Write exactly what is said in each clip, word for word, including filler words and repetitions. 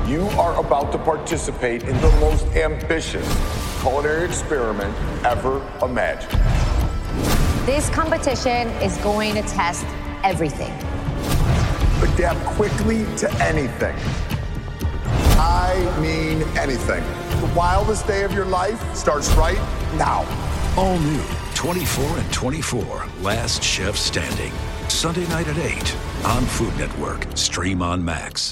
You are about to participate in the most ambitious culinary experiment ever imagined. This competition is going to test everything. Adapt quickly to anything. I mean anything. The wildest day of your life starts right now. All new twenty-four and twenty-four, Last Chef Standing. Sunday night at eight on Food Network. Stream on Max.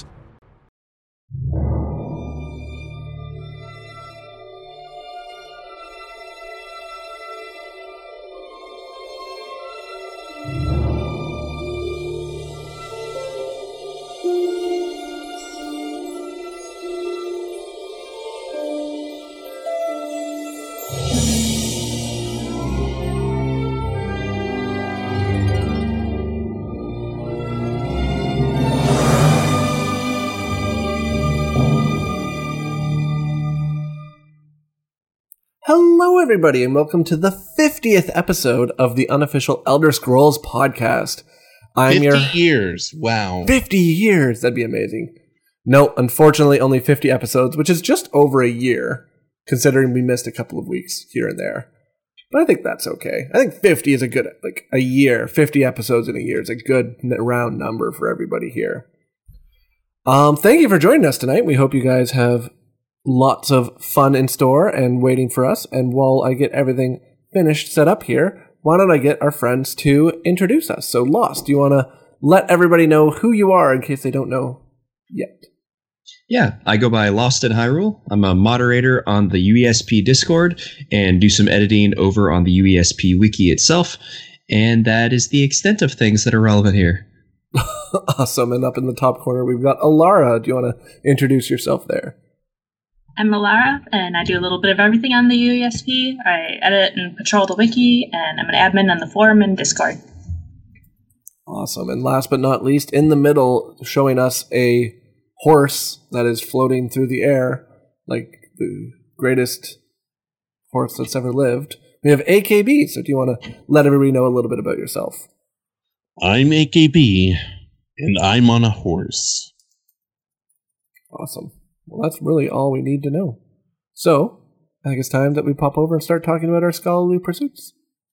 Hello, everybody, and welcome to the fiftieth episode of the unofficial Elder Scrolls podcast. I'm fifty your years. Wow. fifty years. That'd be amazing. No, unfortunately, only fifty episodes, which is just over a year, considering we missed a couple of weeks here and there. But I think that's okay. I think fifty is a good, like, a year. fifty episodes in a year is a good round number for everybody here. Um, thank you for joining us tonight. We hope you guys have lots of fun in store and waiting for us. And while I get everything finished, set up here, why don't I get our friends to introduce us? So, Lost, do you want to let everybody know who you are in case they don't know yet? Yeah, I go by Lost in Hyrule. I'm a moderator on the U E S P Discord and do some editing over on the U E S P Wiki itself. And that is the extent of things that are relevant here. Awesome. And up in the top corner, we've got Alara. Do you want to introduce yourself there? I'm Alara, and I do a little bit of everything on the U E S P. I edit and patrol the wiki, and I'm an admin on the forum and Discord. Awesome. And last but not least, in the middle, showing us a horse that is floating through the air, like the greatest horse that's ever lived. We have A K B, so do you want to let everybody know a little bit about yourself? I'm A K B, and I'm on a horse. Awesome. Well, that's really all we need to know. So, I think it's time that we pop over and start talking about our scholarly pursuits.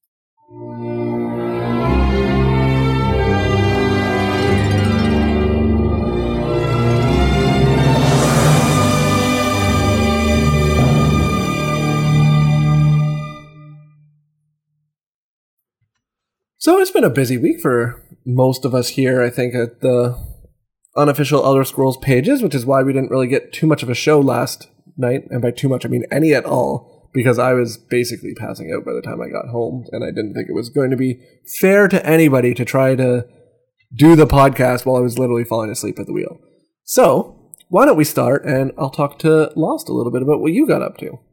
So, it's been a busy week for most of us here, I think, at the unofficial Elder Scrolls pages, which is why we didn't really get too much of a show last night. And by too much, I mean any at all, because I was basically passing out by the time I got home, and I didn't think it was going to be fair to anybody to try to do the podcast while I was literally falling asleep at the wheel. So, why don't we start, and I'll talk to Lost a little bit about what you got up to.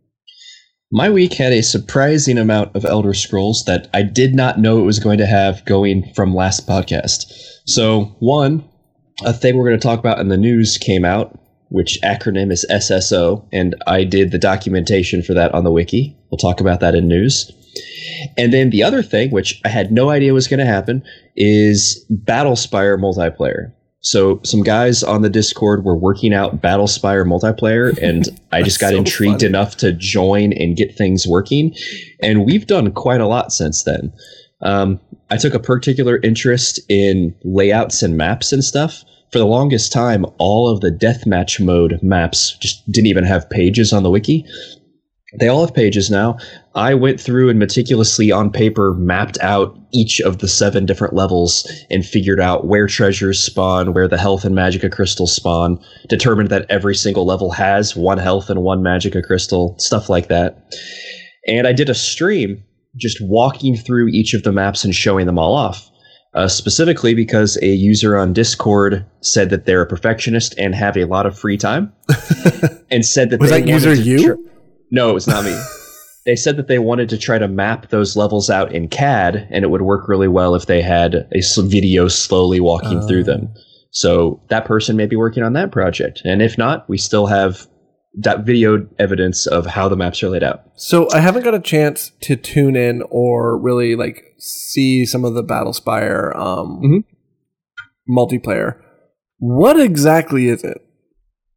My week had a surprising amount of Elder Scrolls that I did not know it was going to have going from last podcast. So, one, a thing we're going to talk about in the news came out, which acronym is S S O, and I did the documentation for that on the wiki. We'll talk about that in news. And then the other thing, which I had no idea was going to happen, is Battlespire multiplayer. So some guys on the Discord were working out Battlespire multiplayer, and I just got so intrigued funny. enough to join and get things working. And we've done quite a lot since then. Um, I took a particular interest in layouts and maps and stuff. For the longest time, all of the deathmatch mode maps just didn't even have pages on the wiki. They all have pages now. I went through and meticulously on paper mapped out each of the seven different levels and figured out where treasures spawn, where the health and magicka crystals spawn, determined that every single level has one health and one magicka crystal, stuff like that. And I did a stream just walking through each of the maps and showing them all off. Uh, specifically because a user on Discord said that they're a perfectionist and have a lot of free time, and said that was they that user you? Tr- no, it was not me. They said that they wanted to try to map those levels out in C A D, and it would work really well if they had a video slowly walking uh. through them. So that person may be working on that project, and if not, we still have that video evidence of how the maps are laid out. So I haven't got a chance to tune in or really like see some of the Battlespire um, mm-hmm. multiplayer. What exactly is it?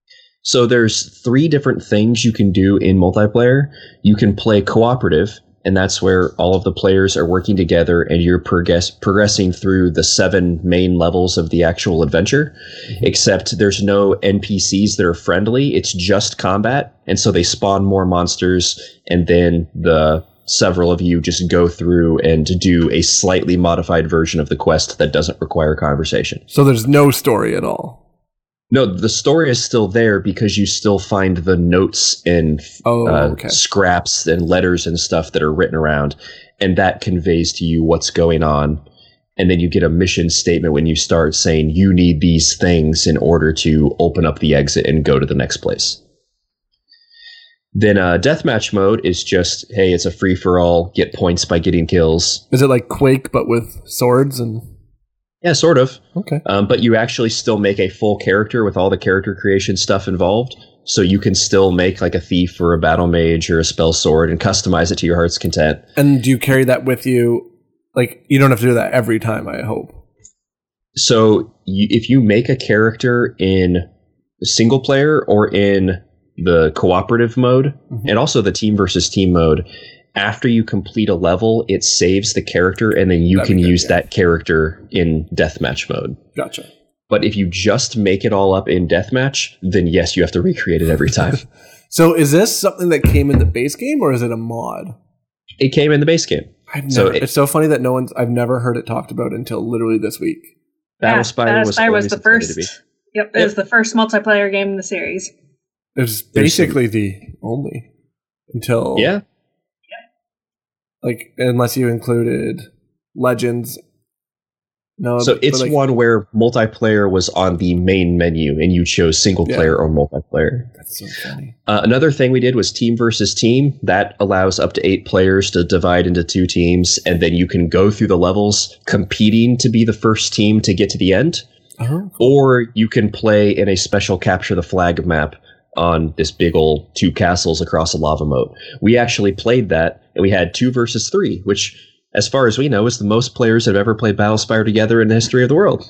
So there's three different things you can do in multiplayer. You can play cooperative, and that's where all of the players are working together and you're progress- progressing through the seven main levels of the actual adventure, mm-hmm. except there's no N P Cs that are friendly. It's just combat, and so they spawn more monsters, and then the several of you just go through and do a slightly modified version of the quest that doesn't require conversation. So there's no story at all? No, the story is still there because you still find the notes and oh, uh, okay. scraps and letters and stuff that are written around, and that conveys to you what's going on. And then you get a mission statement when you start saying you need these things in order to open up the exit and go to the next place. Then uh, deathmatch mode is just, hey, it's a free-for-all, get points by getting kills. Is it like Quake, but with swords and... Yeah, sort of. Okay. Um, but you actually still make a full character with all the character creation stuff involved. So you can still make like a thief or a battle mage or a spell sword and customize it to your heart's content. And do you carry that with you? Like, you don't have to do that every time, I hope. So you, if you make a character in single player or in the cooperative mode, mm-hmm. and also the team versus team mode, after you complete a level, it saves the character, and then you That'd can good, use yeah. that character in deathmatch mode. Gotcha. But if you just make it all up in deathmatch, then yes, you have to recreate it every time. So is this something that came in the base game, or is it a mod? It came in the base game. I've never, so it, it's so funny that no one's. I've never heard it talked about until literally this week. Battlespire yeah, was, was the first. Yep, it yep. was the first multiplayer game in the series. It was basically the only until yeah. Like, unless you included Legends. No, so it's like, one where multiplayer was on the main menu and you chose single player yeah. or multiplayer. That's so funny. Uh, another thing we did was team versus team. That allows up to eight players to divide into two teams, and then you can go through the levels competing to be the first team to get to the end. Uh-huh. Or you can play in a special capture the flag map on this big old two castles across a lava moat. We actually played that, and we had two versus three, which, as far as we know, is the most players that have ever played Battlespire together in the history of the world.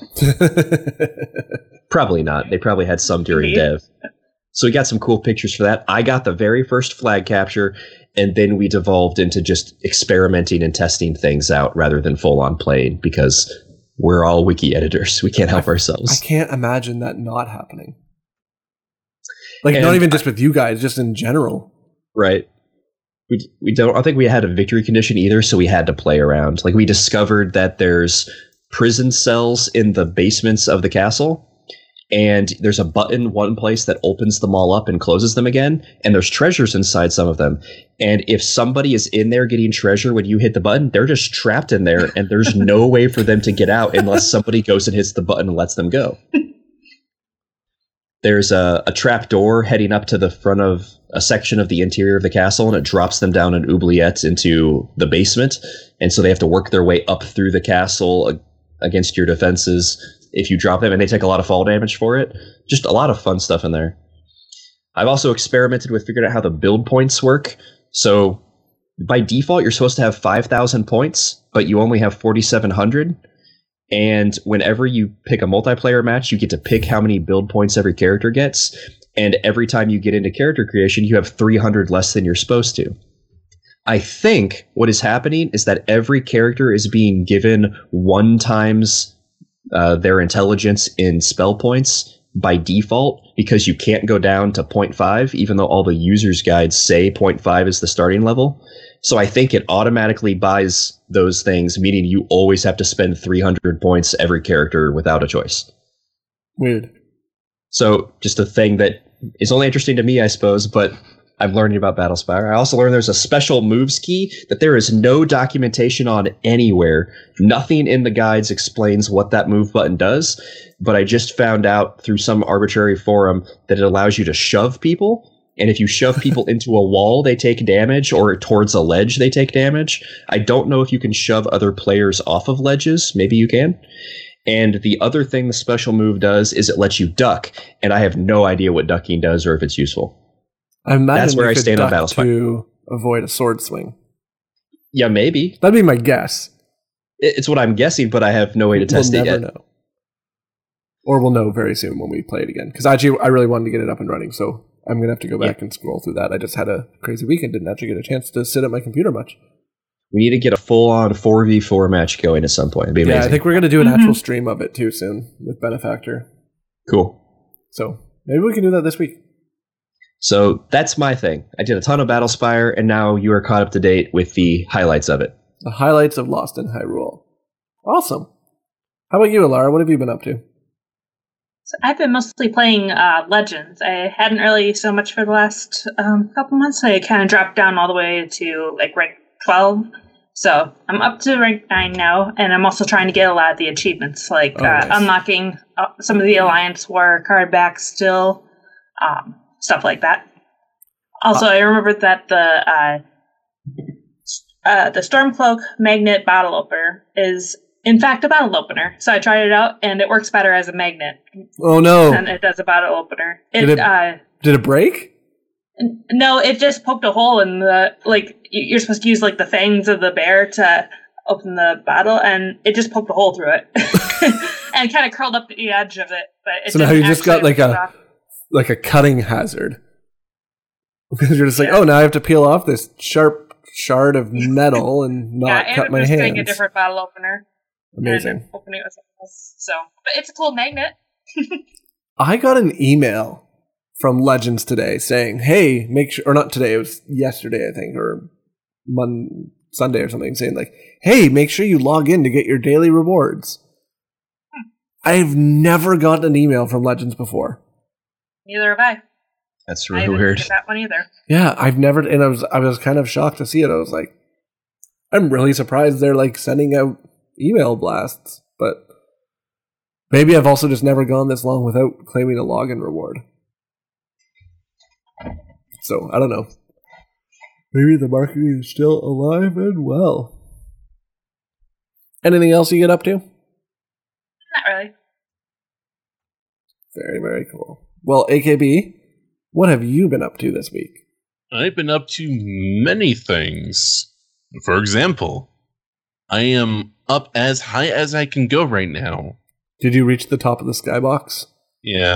Probably not. They probably had some during dev. So we got some cool pictures for that. I got the very first flag capture, and then we devolved into just experimenting and testing things out rather than full-on playing, because we're all wiki editors. We can't help I, ourselves. I can't imagine that not happening. Like, and not even just with you guys, just in general. Right. We we don't I think we had a victory condition either, so we had to play around. Like, we discovered that there's prison cells in the basements of the castle, and there's a button one place that opens them all up and closes them again, and there's treasures inside some of them. And if somebody is in there getting treasure when you hit the button, they're just trapped in there, and there's no way for them to get out unless somebody goes and hits the button and lets them go. There's a, a trap door heading up to the front of a section of the interior of the castle, and it drops them down an oubliette into the basement. And so they have to work their way up through the castle uh, against your defenses if you drop them, and they take a lot of fall damage for it. Just a lot of fun stuff in there. I've also experimented with figuring out how the build points work. So by default, you're supposed to have five thousand points, but you only have forty-seven hundred. And whenever you pick a multiplayer match, you get to pick how many build points every character gets. And every time you get into character creation, you have three hundred less than you're supposed to. I think what is happening is that every character is being given one times uh, their intelligence in spell points by default, because you can't go down to zero point five, even though all the user's guides say zero point five is the starting level. So I think it automatically buys those things, meaning you always have to spend three hundred points every character without a choice. Weird. So just a thing that is only interesting to me, I suppose, but I'm learning about Battlespire. I also learned there's a special moves key that there is no documentation on anywhere. Nothing in the guides explains what that move button does, but I just found out through some arbitrary forum that it allows you to shove people. And if you shove people into a wall, they take damage, or towards a ledge, they take damage. I don't know if you can shove other players off of ledges. Maybe you can. And the other thing the special move does is it lets you duck. And I have no idea what ducking does or if it's useful. I imagine That's where you I could stand on duck Battlespire. To avoid a sword swing. Yeah, maybe. That'd be my guess. It's what I'm guessing, but I have no way to test we'll it never yet. Know. Or we'll know very soon when we play it again. Because actually, I really wanted to get it up and running, so I'm going to have to go back yeah. and scroll through that. I just had a crazy weekend, didn't actually get a chance to sit at my computer much. We need to get a full-on four v four match going at some point. It'd be amazing. Yeah, I think we're going to do an mm-hmm. actual stream of it too soon with Benefactor. Cool. So maybe we can do that this week. So that's my thing. I did a ton of Battlespire, and now you are caught up to date with the highlights of it. The highlights of Lost in Hyrule. Awesome. How about you, Alara? What have you been up to? So I've been mostly playing uh, Legends. I hadn't really so much for the last um, couple months. I kind of dropped down all the way to like rank twelve. So I'm up to rank nine now, and I'm also trying to get a lot of the achievements, like oh, uh, nice. unlocking uh, some of the Alliance War card backs still, um, stuff like that. Also, uh, I remembered that the uh, uh, the Stormcloak Magnet Bottle Opener is in fact a bottle opener. So I tried it out, and it works better as a magnet. Oh no! Than it does a bottle opener. It, did it, uh, did it break? No, it just poked a hole in the, like, you're supposed to use, like, the fangs of the bear to open the bottle, and it just poked a hole through it. And kind of curled up the edge of it. But it so now you just got, like, a off. like a cutting hazard. Because you're just like, yeah. oh, now I have to peel off this sharp shard of metal and not yeah, cut and my hands. Yeah, getting a different bottle opener. Amazing. Opening it with something else. So, but it's a cool magnet. I got an email from Legends today saying, hey, make sure, or not today, it was yesterday, I think, or Monday, Sunday or something, saying like, hey, make sure you log in to get your daily rewards. Hmm. I've never gotten an email from Legends before. Neither have I. That's really I didn't weird. Get that one either. Yeah, I've never, and I was, I was kind of shocked to see it. I was like, I'm really surprised they're like sending out email blasts, but maybe I've also just never gone this long without claiming a login reward. So, I don't know. Maybe the marketing is still alive and well. Anything else you get up to? Not really. Very, very cool. Well, A K B, what have you been up to this week? I've been up to many things. For example, I am up as high as I can go right now. Did you reach the top of the skybox? Yeah.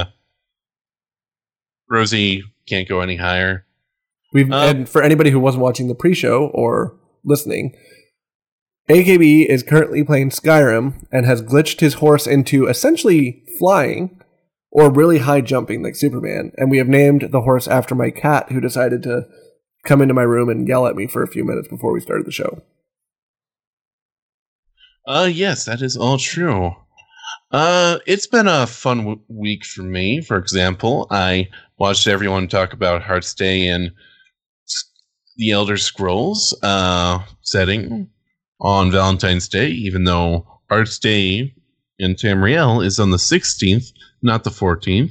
Rosie can't go any higher. We've um, and for anybody who wasn't watching the pre-show or listening, A K B is currently playing Skyrim and has glitched his horse into essentially flying or really high jumping like Superman. And we have named the horse after my cat, who decided to come into my room and yell at me for a few minutes before we started the show. Uh, yes, that is all true. Uh, it's been a fun w- week for me. For example, I watched everyone talk about Heart's Day and the Elder Scrolls uh, setting on Valentine's Day, even though Heart's Day in Tamriel is on the sixteenth, not the fourteenth.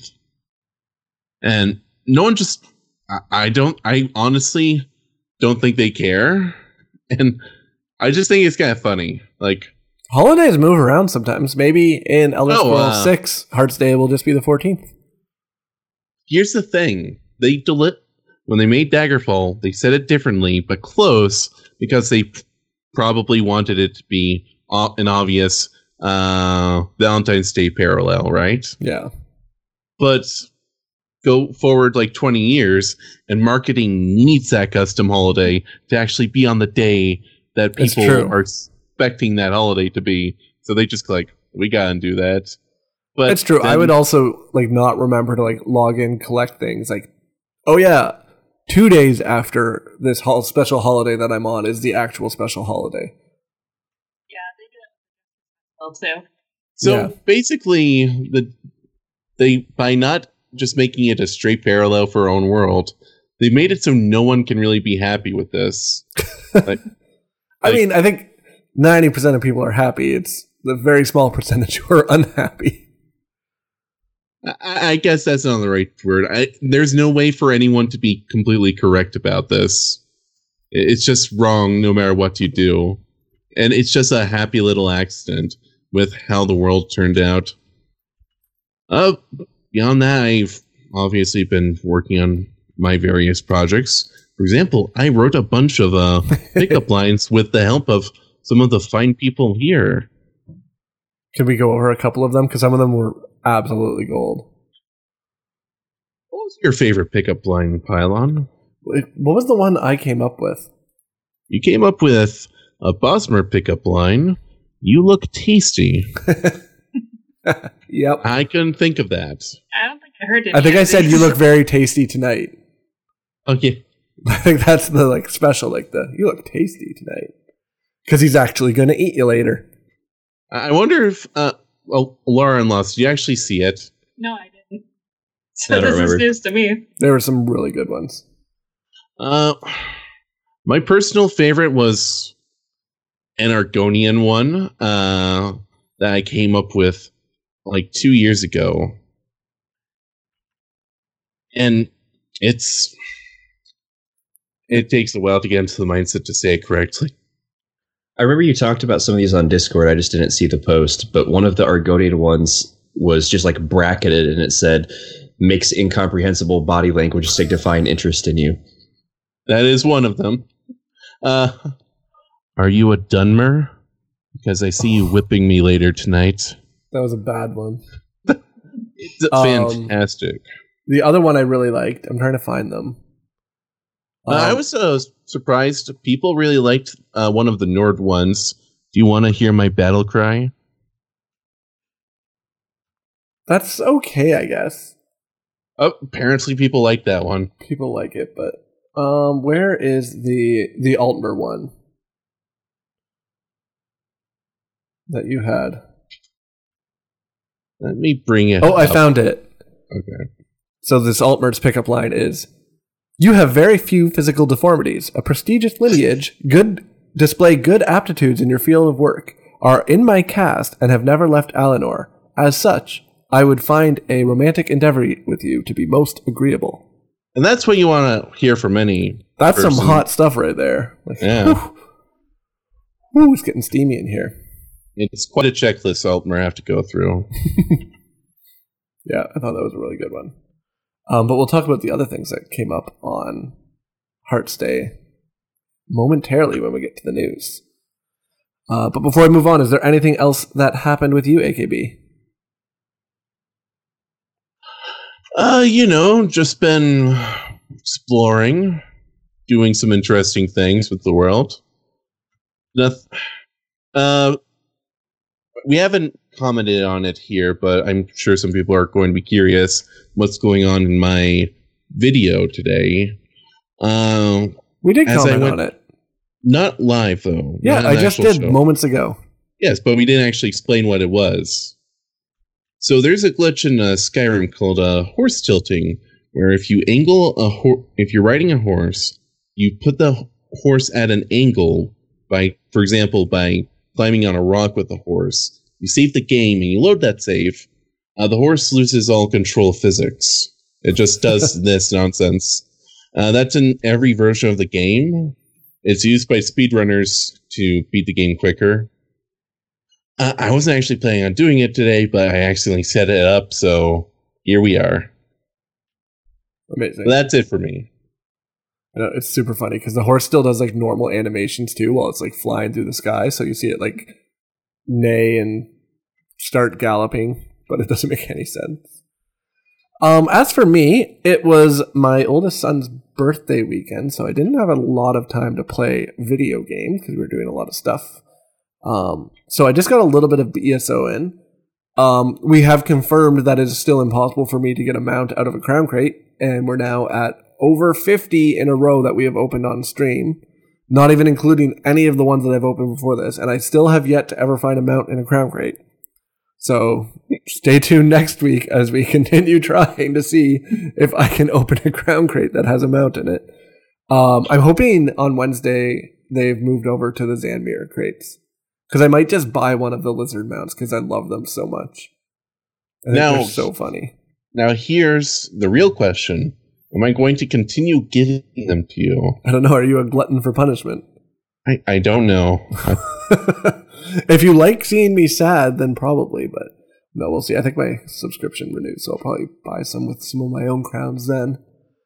And no one just... I, I don't... I honestly don't think they care. And I just think it's kind of funny. Like... Holidays move around sometimes. Maybe in Elder Oh, Scrolls uh, six, Heart's Day will just be the fourteenth. Here's the thing. They deli- When they made Daggerfall, they said it differently, but close, because they p- probably wanted it to be o- an obvious uh, Valentine's Day parallel, right? Yeah. But go forward like twenty years, and marketing needs that custom holiday to actually be on the day that It's people true. are expecting that holiday to be. So they just like, we gotta do that. But It's true. then- I would also like not remember to like log in, collect things. Like, oh yeah, two days after this hol- special holiday that I'm on is the actual special holiday. Yeah, they do it well too. So Yeah. basically, the they by not just making it a straight parallel for our own world, they made it so no one can really be happy with this. Like, I like- mean, I think ninety percent of people are happy. It's the very small percentage who are unhappy. I, I guess that's not the right word. I, there's no way for anyone to be completely correct about this. It- It's just wrong no matter what you do. And it's just a happy little accident with how the world turned out. Uh, beyond that, I've obviously been working on my various projects. For example, I wrote a bunch of uh, pickup lines with the help of some of the fine people here. Can we go over a couple of them? Because some of them were absolutely gold. What was your favorite pickup line, Pylon? What was the one I came up with? You came up with a Bosmer pickup line. You look tasty. Yep. I couldn't think of that. I don't think I heard it. I think I said you look very tasty tonight. Okay. I think that's the like special, like the you look tasty tonight. Because he's actually going to eat you later. I wonder if, uh, well, Lauren Lost, did you actually see it? No, I didn't. So I don't this remember. is news to me. There were some really good ones. Uh, my personal favorite was an Argonian one uh, that I came up with like two years ago. And it's... It takes a while to get into the mindset to say it correctly. I remember you talked about some of these on Discord. I just didn't see the post, but one of the Argonian ones was just like bracketed, and it said, "Makes incomprehensible body language signifying interest in you." That is one of them. Uh, are you a Dunmer? Because I see you whipping me later tonight. That was a bad one. It's Um, fantastic. The other one I really liked, I'm trying to find them. Uh, I Um, was uh, surprised. People really liked uh, one of the Nord ones. Do you want to hear my battle cry? That's okay, I guess. Oh, apparently people like that one. People like it, but um, where is the the Altmer one that you had? Let me bring it Oh, I up. found it. Okay. So this Altmer's pickup line is, "You have very few physical deformities, a prestigious lineage, good display good aptitudes in your field of work, are in my caste, and have never left Alinor. As such, I would find a romantic endeavor with you to be most agreeable." And that's what you want to hear from any That's person. some hot stuff right there. Like, Yeah. whew. Whew, it's getting steamy in here. It's quite a checklist Altmer have to go through. Yeah, I thought that was a really good one. Um, but we'll talk about the other things that came up on Hearts Day momentarily when we get to the news. Uh, but before I move on, is there anything else that happened with you, A K B? Uh, you know, just been exploring, doing some interesting things with the world. Noth- uh, we haven't commented on it here, but I'm sure some people are going to be curious what's going on in my video today. Um, We did As I comment went- on it. not live though. Yeah, not I an just actual did show. moments ago. Yes, but we didn't actually explain what it was. So there's a glitch in uh, Skyrim called uh, horse tilting, where if you angle a ho- if you're riding a horse, you put the h- horse at an angle by, for example, by climbing on a rock with the horse. You save the game and you load that save. Uh, the horse loses all control of physics. It just does this nonsense. Uh, that's in every version of the game. It's used by speedrunners to beat the game quicker. Uh, I wasn't actually planning on doing it today, but I accidentally set it up, so here we are. Amazing. But that's it for me. I know, it's super funny because the horse still does like normal animations too while it's like flying through the sky. So you see it like neigh and start galloping, but it doesn't make any sense. Um, as for me, it was my oldest son's birthday weekend, so I didn't have a lot of time to play video games because we were doing a lot of stuff. Um, so I just got a little bit of E S O in. Um, we have confirmed that it is still impossible for me to get a mount out of a crown crate, and we're now at over fifty in a row that we have opened on stream, not even including any of the ones that I've opened before this, and I still have yet to ever find a mount in a crown crate. So stay tuned next week as we continue trying to see if I can open a crown crate that has a mount in it. Um, I'm hoping on Wednesday they've moved over to the Zanmir crates, because I might just buy one of the lizard mounts because I love them so much. I think Now- they're so funny. Now here's the real question. Am I going to continue giving them to you? I don't know. Are you a glutton for punishment? I, I don't know. If you like seeing me sad, then probably, but no, we'll see. I think my subscription renewed, so I'll probably buy some with some of my own crowns then.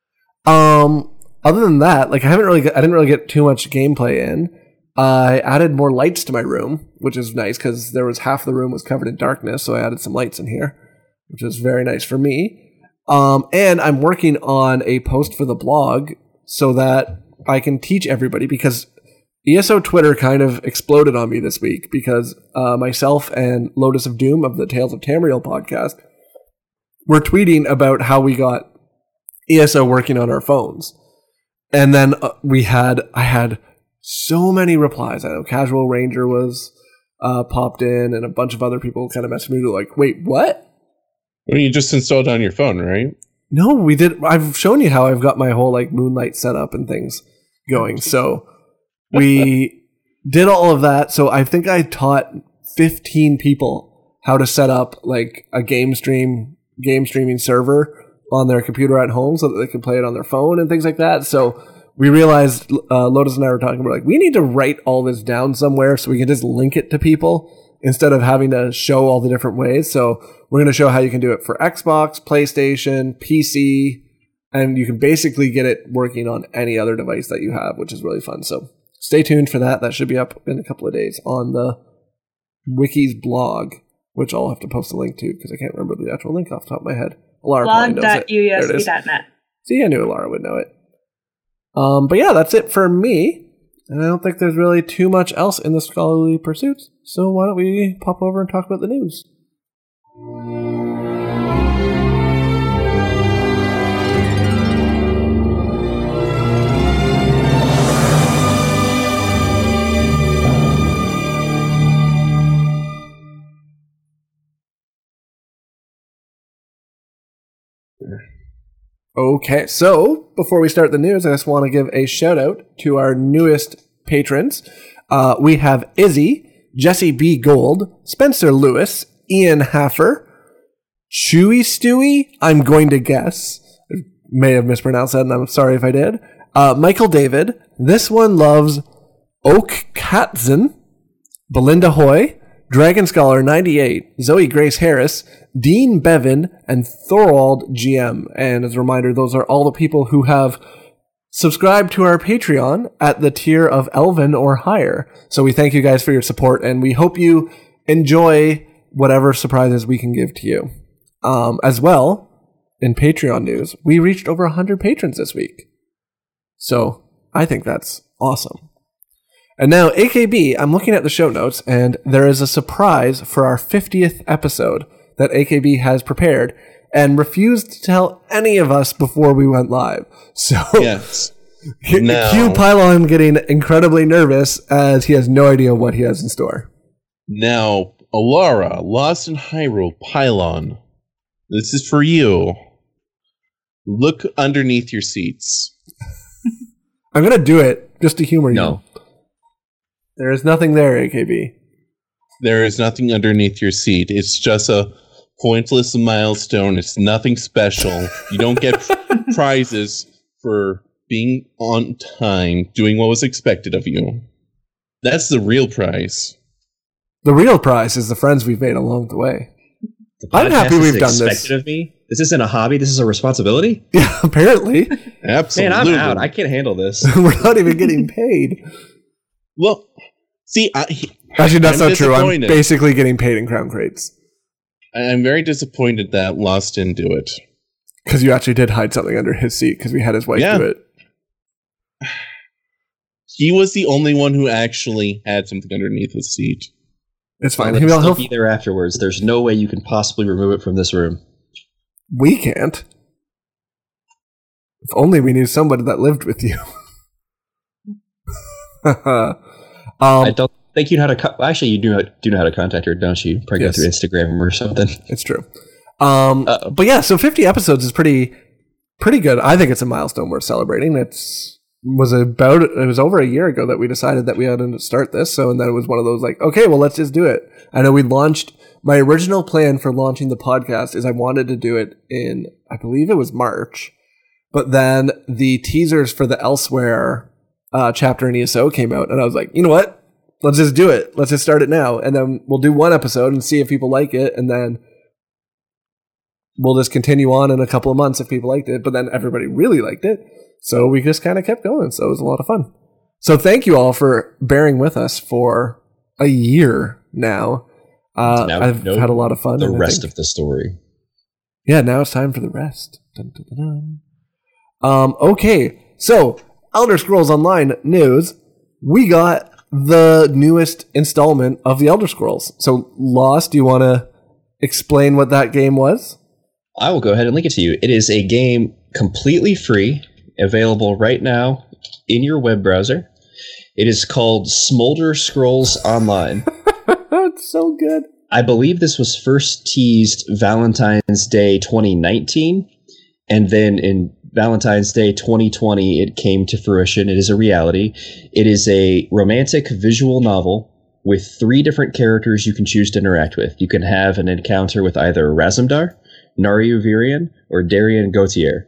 Um, other than that, like I haven't really, I didn't really get too much gameplay in. I added more lights to my room, which is nice because there was half the room was covered in darkness, so I added some lights in here. which is very nice for me. Um, and I'm working on a post for the blog so that I can teach everybody, because E S O Twitter kind of exploded on me this week because uh, myself and Lotus of Doom of the Tales of Tamriel podcast were tweeting about how we got E S O working on our phones. And then uh, we had, I had so many replies. I know Casual Ranger was uh, popped in, and a bunch of other people kind of messaged me like, wait, what? Well, you just installed it on your phone, right? No, we did. I've shown you how I've got my whole like Moonlight setup and things going. So we did all of that. So I think I taught fifteen people how to set up like a game stream, game streaming server on their computer at home so that they can play it on their phone and things like that. So we realized, uh, Lotus and I were talking, we're like, we need to write all this down somewhere so we can just link it to people instead of having to show all the different ways. So we're going to show how you can do it for Xbox, PlayStation, P C, and you can basically get it working on any other device that you have, which is really fun. So stay tuned for that. That should be up in a couple of days on the Wiki's blog, which I'll have to post a link to because I can't remember the actual link off the top of my head. Alara blog dot U S B dot net. See, I knew Alara would know it. Um, but yeah, that's it for me. And I don't think there's really too much else in the scholarly pursuits. So why don't we pop over and talk about the news? Okay, so before we start the news, I just want to give a shout out to our newest patrons. Uh, we have Izzy, Jesse B. Gold, Spencer Lewis, Ian Haffer, Chewy Stewie, I'm going to guess. I may have mispronounced that, and I'm sorry if I did. Uh, Michael David, This One Loves, Oak Katzen, Belinda Hoy, Dragon Scholar ninety-eight, Zoe Grace Harris, Dean Bevan, and Thorwald G M. And as a reminder, those are all the people who have subscribed to our Patreon at the tier of Elven or higher. So we thank you guys for your support, and we hope you enjoy whatever surprises we can give to you. Um, as well, in Patreon news, we reached over one hundred patrons this week. So I think that's awesome. And now, A K B, I'm looking at the show notes, and there is a surprise for our fiftieth episode that A K B has prepared and refused to tell any of us before we went live. So, yes. cue Now, Pylon getting incredibly nervous as he has no idea what he has in store. now, Alara, Lost in Hyrule, Pylon. This is for you. Look underneath your seats. I'm going to do it just to humor you. No. There is nothing there, A K B. There is nothing underneath your seat. It's just a pointless milestone. It's nothing special. You don't get prizes for being on time, doing what was expected of you. That's the real prize. The real prize is the friends we've made along the way. The I'm happy podcast we've is done this. expected of me. This isn't a hobby. This is a responsibility. Yeah, apparently. Absolutely. Man, I'm out. I can't handle this. We're not even getting paid. Well, see, I, Actually, that's I'm not true. I'm disappointed. basically getting paid in crown crates. I'm very disappointed that Lost didn't do it. Because you actually did hide something under his seat because we had his wife Yeah. do it. He was the only one who actually had something underneath his seat. It's fine. It'll He'll, still he'll, be there afterwards. There's no way you can possibly remove it from this room. we can't. If only we knew somebody that lived with you. um, I don't think you know how to. Co- Actually, you do know, do know how to contact her, don't you? Probably Yes. go through Instagram or something. It's true. Um, Uh-oh. but yeah, so fifty episodes is pretty, pretty good. I think it's a milestone worth celebrating. It's was about it was over a year ago that we decided that we had to start this. So and then it was one of those like, okay, well, let's just do it. I know we launched. My original plan for launching the podcast is I wanted to do it in, I believe it was March, but then the teasers for the Elsewhere uh, chapter in E S O came out, and I was like, you know what? Let's just do it. Let's just start it now, and then we'll do one episode and see if people like it, and then we'll just continue on in a couple of months if people liked it. But then everybody really liked it, so we just kind of kept going. So it was a lot of fun. So thank you all for bearing with us for a year now. Uh, Now I've know had a lot of fun. The and I rest think- of the story. yeah, now it's time for the rest. Dun, dun, dun, dun. Um, okay, so Elder Scrolls Online news. We got the newest installment of the Elder Scrolls. So, Lost, do you want to explain what that game was? I will go ahead and link it to you. It is a game completely free, available right now in your web browser. It is called Smolder Scrolls Online. It's so good. I believe this was first teased Valentine's Day twenty nineteen, and then in Valentine's Day twenty twenty, it came to fruition. It is a reality. It is a romantic visual novel with three different characters you can choose to interact with. You can have an encounter with either Razumdar, Nariuvirian, or Darian Gautier.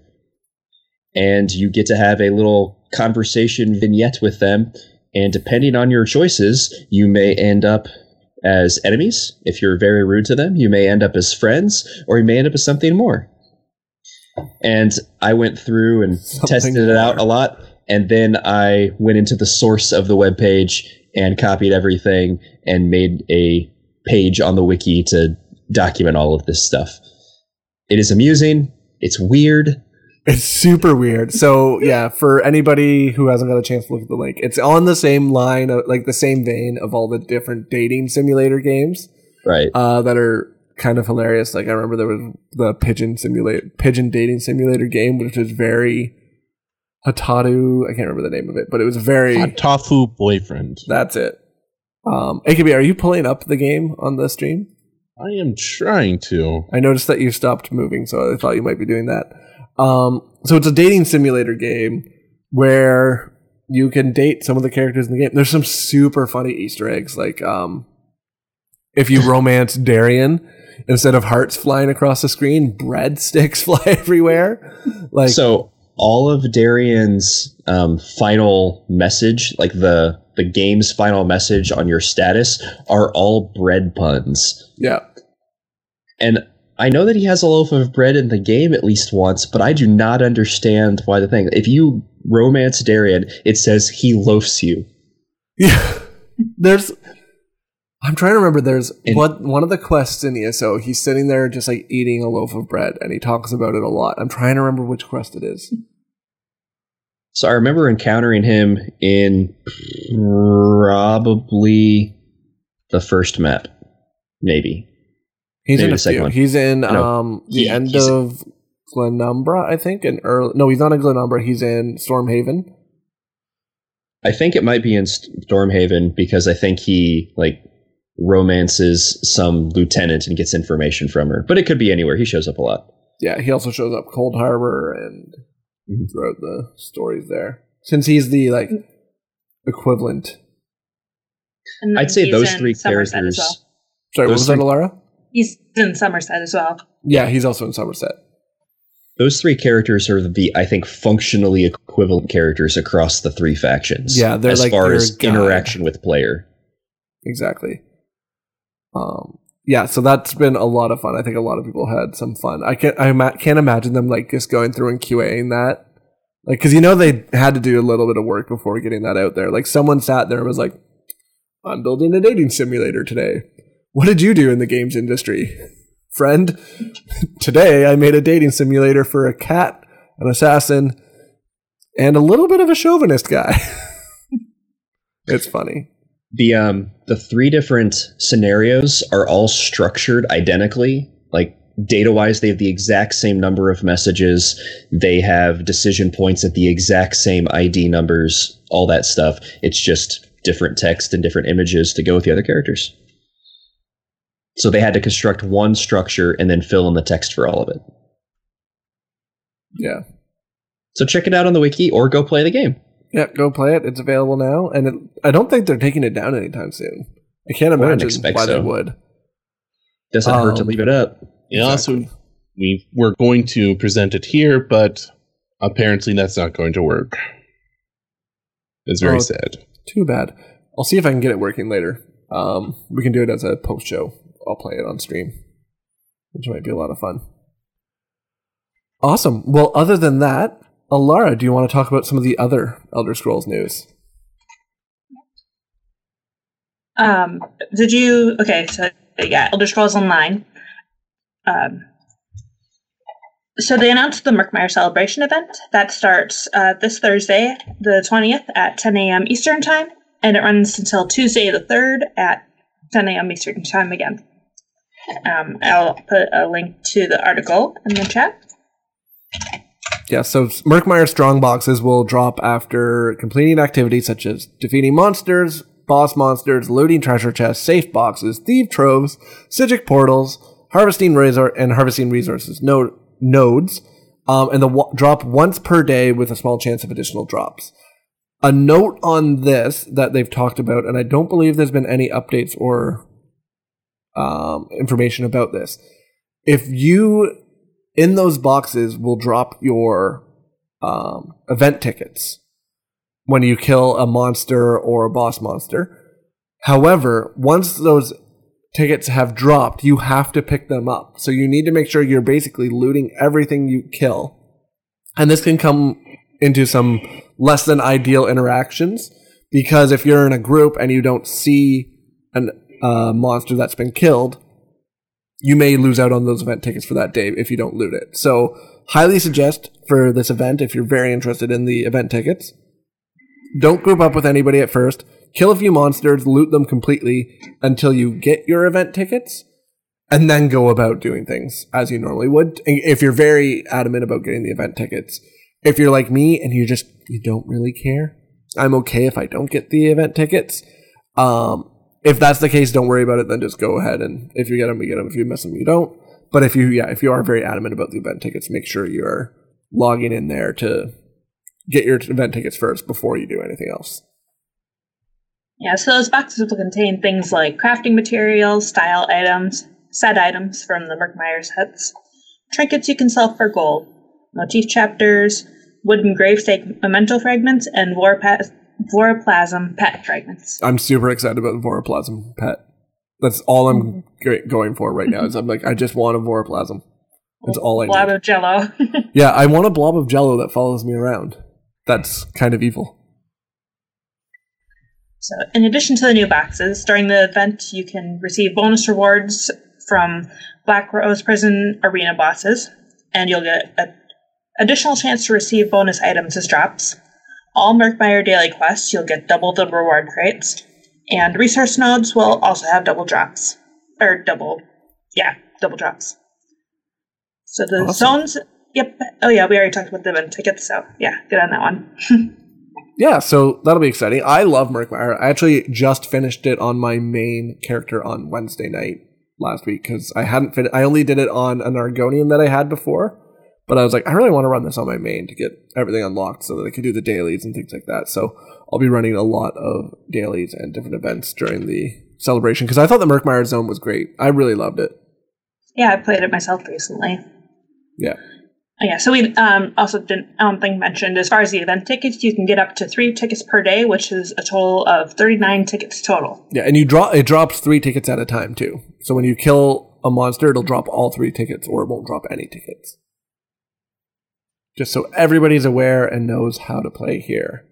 And you get to have a little conversation vignette with them, and depending on your choices, you may end up as enemies. If you're very rude to them, you may end up as friends, or you may end up as something more. And I went through and Something tested it out a lot, and then I went into the source of the webpage and copied everything and made a page on the wiki to document all of this stuff. It is amusing. It's weird. It's super weird. So, yeah, for anybody who hasn't got a chance to look at the link, it's on the same line, of, like the same vein of all the different dating simulator games. Right. Uh, that are kind of hilarious. Like I remember there was the pigeon simulate pigeon dating simulator game, which was very Hatadu. I can't remember the name of it, but it was very Hatafu Boyfriend. That's it. Um, A K B, are you pulling up the game on the stream? I am trying to. I noticed that you stopped moving, so I thought you might be doing that. Um, so it's a dating simulator game where you can date some of the characters in the game. There's some super funny Easter eggs, like um, if you romance Darian, instead of hearts flying across the screen, breadsticks fly everywhere. Like so, all of Darian's um, final message, like the the game's final message on your status, are all bread puns. Yeah, and I know that he has a loaf of bread in the game at least once, but I do not understand why the thing. If you romance Darian, it says he loafs you. Yeah, there's. I'm trying to remember. There's and, what one of the quests in E S O. He's sitting there just like eating a loaf of bread, and he talks about it a lot. I'm trying to remember which quest it is. So I remember encountering him in probably the first map, maybe. He's maybe in the a second few. one. He's in no, um, the he, end of Glenumbra, I think. And early. No, he's not in Glenumbra. He's in Stormhaven. I think it might be in Stormhaven because I think he like romances some lieutenant and gets information from her. But it could be anywhere. He shows up a lot. Yeah, he also shows up Cold Harbor and mm-hmm. throughout the stories there. Since he's the like equivalent. I'd say those three characters. Well. Sorry, what was three, that, Alara? He's in Somerset as well. Yeah, he's also in Somerset. Those three characters are the, I think, functionally equivalent characters across the three factions. Yeah, they're as like far as guide. interaction with player. Exactly. Um, yeah, so that's been a lot of fun. I think a lot of people had some fun. I can't, I ma- can't imagine them like just going through and QAing that, like, because you know they had to do a little bit of work before getting that out there. Like, someone sat there and was like, "I'm building a dating simulator today. What did you do in the games industry, friend? Today I made a dating simulator for a cat, an assassin, and a little bit of a chauvinist guy." It's funny. The um the three different scenarios are all structured identically. Like data-wise, they have the exact same number of messages. They have decision points at the exact same I D numbers, all that stuff. It's just different text and different images to go with the other characters. So they had to construct one structure and then fill in the text for all of it. Yeah. So check it out on the wiki or go play the game. Yeah, go play it. It's available now. And it, I don't think they're taking it down anytime soon. I can't imagine why so. they would. Doesn't um, hurt to leave it up. Yeah, exactly. Also, we were going to present it here, but apparently that's not going to work. It's very oh, sad. Too bad. I'll see if I can get it working later. Um, we can do it as a post show. I'll play it on stream, which might be a lot of fun. Awesome. Well, other than that, Alara, do you want to talk about some of the other Elder Scrolls news? Um, did you... Okay, so yeah, Elder Scrolls Online. Um, So they announced the Murkmire Celebration event that starts uh, this Thursday, the twentieth, at ten a.m. Eastern Time, and it runs until Tuesday the third at ten a.m. Eastern Time again. Um, I'll put a link to the article in the chat. Yeah, so Murkmire strong boxes will drop after completing activities such as defeating monsters, boss monsters, looting treasure chests, safe boxes, thief troves, Psijic portals, harvesting resor- and harvesting resources node- nodes, um, and the w- drop once per day with a small chance of additional drops. A note on this that they've talked about, and I don't believe there's been any updates or um, information about this. If you, in those boxes, will drop your um, event tickets when you kill a monster or a boss monster. However, once those tickets have dropped, you have to pick them up. So you need to make sure you're basically looting everything you kill. And this can come into some less than ideal interactions, because if you're in a group and you don't see a uh, monster that's been killed, you may lose out on those event tickets for that day if you don't loot it. So highly suggest for this event, if you're very interested in the event tickets, don't group up with anybody at first. Kill a few monsters, loot them completely until you get your event tickets, and then go about doing things as you normally would. If you're very adamant about getting the event tickets. If you're like me and you just, you don't really care, I'm okay if I don't get the event tickets. Um, if that's the case, don't worry about it, then just go ahead, and if you get them, you get them. If you miss them, you don't. But if you, yeah, if you are very adamant about the event tickets, make sure you're logging in there to get your event tickets first before you do anything else. Yeah, so those boxes will contain things like crafting materials, style items, set items from the Murkmire sets, trinkets you can sell for gold, motif chapters, wooden gravestake memento fragments, and Vorpa- Voroplasm pet fragments. I'm super excited about the Voroplasm pet. That's all I'm g- going for right now. Is I'm like, I just want a Voroplasm. That's all I blob need. of jello. Yeah, I want a blob of jello that follows me around. That's kind of evil. So, in addition to the new boxes, during the event, you can receive bonus rewards from Black Rose Prison Arena bosses, and you'll get an additional chance to receive bonus items as drops. All Murkmire daily quests, you'll get double the reward crates, and resource nodes will also have double drops. Or double, yeah, double drops. So the Awesome. zones, yep, oh yeah, we already talked about the event tickets, so yeah, get on that one. Yeah, so that'll be exciting. I love Murkmire. I actually just finished it on my main character on Wednesday night last week, because I hadn't fin- I only did it on an Argonian that I had before, but I was like, I really want to run this on my main to get everything unlocked so that I could do the dailies and things like that. So I'll be running a lot of dailies and different events during the celebration, because I thought the Murkmire zone was great. I really loved it. Yeah, I played it myself recently. Yeah. Oh, yeah, so we um, also didn't, I don't think mentioned, as far as the event tickets, you can get up to three tickets per day, which is a total of thirty-nine tickets total. Yeah, and you draw it drops three tickets at a time too. So when you kill a monster, it'll drop all three tickets, or it won't drop any tickets. Just so everybody's aware and knows how to play here.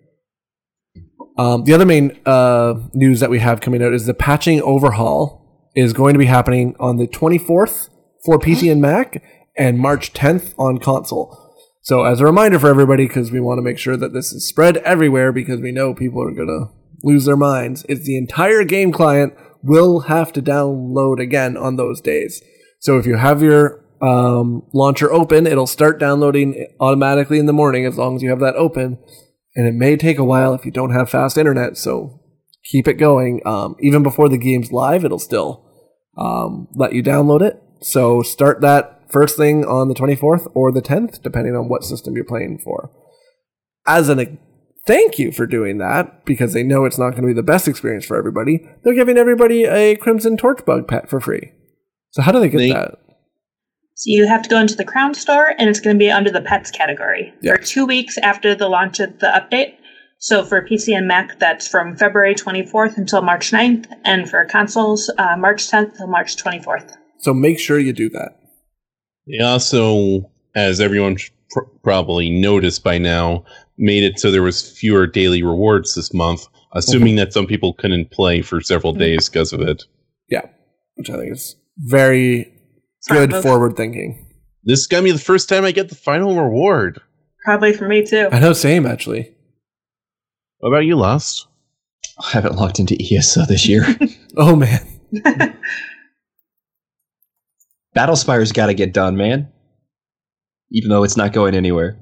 Um, the other main uh, news that we have coming out is the patching overhaul is going to be happening on the twenty-fourth for P C and Mac, and March tenth on console. So as a reminder for everybody, because we want to make sure that this is spread everywhere, because we know people are going to lose their minds, it's the entire game client will have to download again on those days. So if you have your um, launcher open, it'll start downloading automatically in the morning as long as you have that open. And it may take a while if you don't have fast internet, so keep it going. Um, even before the game's live, it'll still um, let you download it. So start that first thing on the twenty-fourth or the tenth, depending on what system you're playing for. As a thank you for doing that, because they know it's not going to be the best experience for everybody, they're giving everybody a Crimson Torchbug pet for free. So how do they get They- that? So you have to go into the Crown Store, and it's going to be under the pets category Yeah. for two weeks after the launch of the update. So for P C and Mac, that's from February twenty-fourth until March ninth, and for consoles, uh, March tenth till March twenty-fourth. So make sure you do that. They also, as everyone sh- pr- probably noticed by now, made it so there was fewer daily rewards this month, assuming that some people couldn't play for several days because of it. Yeah, which I think is very Smart good move. forward thinking. This is gonna be the first time I get the final reward. Probably for me too. I know, same actually. What about you, Lost? I haven't logged into E S O this year. Oh man. Battlespire's got to get done, man. Even though it's not going anywhere.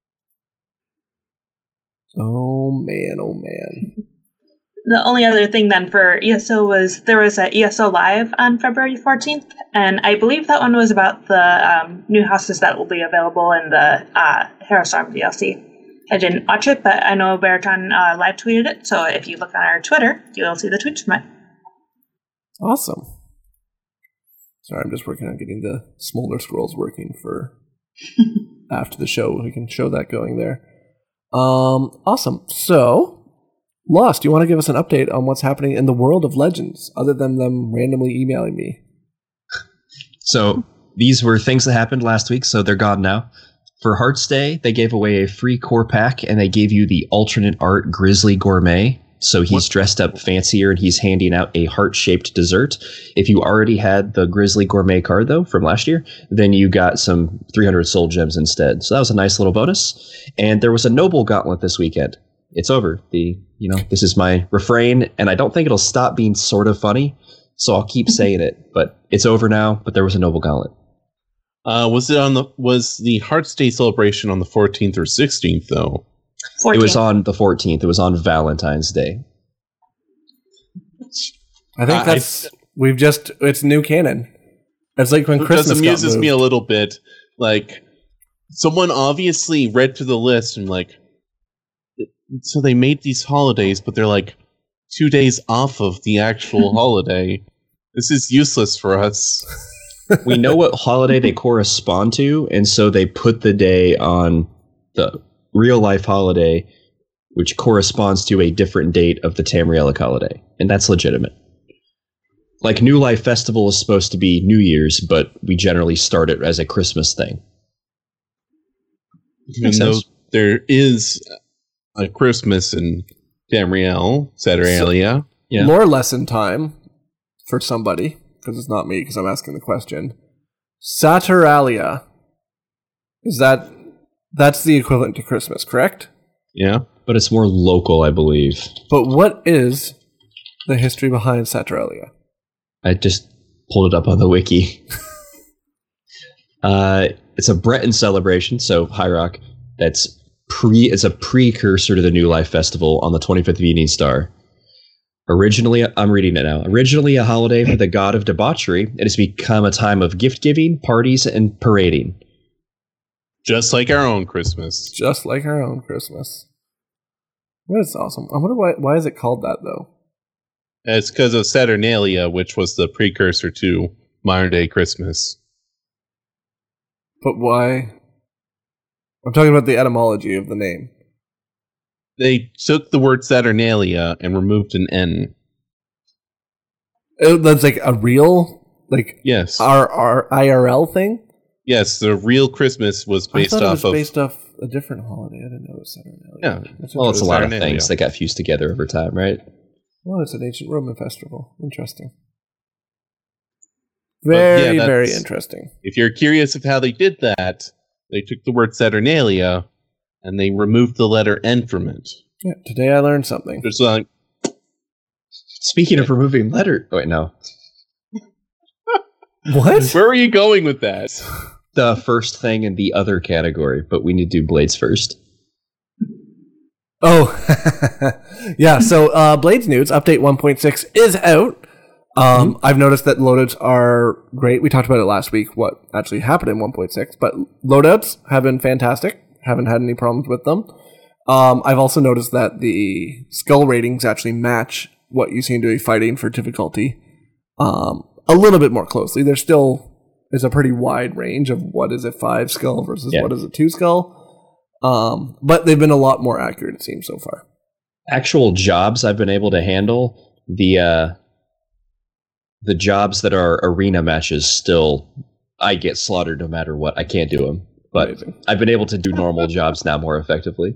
Oh man, oh man. The only other thing then for E S O was there was a E S O Live on February fourteenth, and I believe that one was about the um, new houses that will be available in the uh, Harrowstorm D L C. I didn't watch it, but I know Baritron uh, live tweeted it, so if you look on our Twitter, you'll see the tweets from it. Awesome. Sorry, I'm just working on getting the Smolder Scrolls working for after the show. We can show that going there. Um, awesome. So, Lost, do you want to give us an update on what's happening in the world of Legends, other than them randomly emailing me? So, these were things that happened last week, so they're gone now. For Hearts Day, they gave away a free core pack, and they gave you the alternate art Grizzly Gourmet. So he's what? dressed up fancier, and he's handing out a heart-shaped dessert. If you already had the Grizzly Gourmet card, though, from last year, then you got some three hundred soul gems instead. So that was a nice little bonus. And there was a Noble Gauntlet this weekend. It's over. The you know this is my refrain, and I don't think it'll stop being sort of funny, so I'll keep saying it. But it's over now, but there was a Noble Gauntlet. Uh, was it on the was the Hearts Day celebration on the fourteenth or sixteenth, though? fourteenth. It was on the fourteenth. It was on Valentine's Day. I think uh, that's I, we've just it's new canon. It's like when Christmas just amuses got me a little bit. Like someone obviously read through the list and like, so they made these holidays, but they're like two days off of the actual holiday. This is useless for us. We know what holiday they correspond to, and so they put the day on the real life holiday, which corresponds to a different date of the Tamrielic holiday, and that's legitimate. Like New Life Festival is supposed to be New Year's, but we generally start it as a Christmas thing. Even though there is a Christmas in Tamriel, Saturnalia. So, yeah. Lore lesson time for somebody, because it's not me, because I'm asking the question. Saturnalia. Is that... That's the equivalent to Christmas, correct? Yeah. But it's more local, I believe. But what is the history behind Saturnalia? I just pulled it up on the wiki. uh, it's a Breton celebration, so High Rock, that's pre. It's a precursor to the New Life Festival on the twenty-fifth of Evening Star. Originally, I'm reading it now. Originally a holiday for the god of debauchery, it has become a time of gift-giving, parties, and parading. Just like our own Christmas. Just like our own Christmas. That is awesome. I wonder why why is it called that, though? It's because of Saturnalia, which was the precursor to modern-day Christmas. But why? I'm talking about the etymology of the name. They took the word Saturnalia and removed an N. Oh, that's like a real, like yes, our our I R L thing. Yes, the real Christmas was based I thought off it was of based off a different holiday. I didn't know it was Saturnalia. Yeah, That's well, it's a lot of Saturnalia. things that got fused together over time, right? Well, it's an ancient Roman festival. Interesting. Very, yeah, very interesting. If you're curious of how they did that, they took the word Saturnalia and they removed the letter N from it. Yeah, today I learned something. Just like, speaking of removing letter, oh, wait, no. What? Where were you going with that? The first thing in the other category, but we need to do Blades first. Oh, yeah. So uh, Blades News update one point six is out. Um, mm-hmm. I've noticed that loadouts are great. We talked about it last week, what actually happened in one point six, but loadouts have been fantastic. Haven't had any problems with them. Um, I've also noticed that the skull ratings actually match what you seem to be fighting for difficulty um, a little bit more closely. There's still is a pretty wide range of what is a five skull versus yeah. what is a two skull. Um, but they've been a lot more accurate, it seems, so far. Actual jobs I've been able to handle, the uh, the jobs that are arena matches still, I get slaughtered no matter what. I can't do them. But Amazing. I've been able to do normal jobs now more effectively.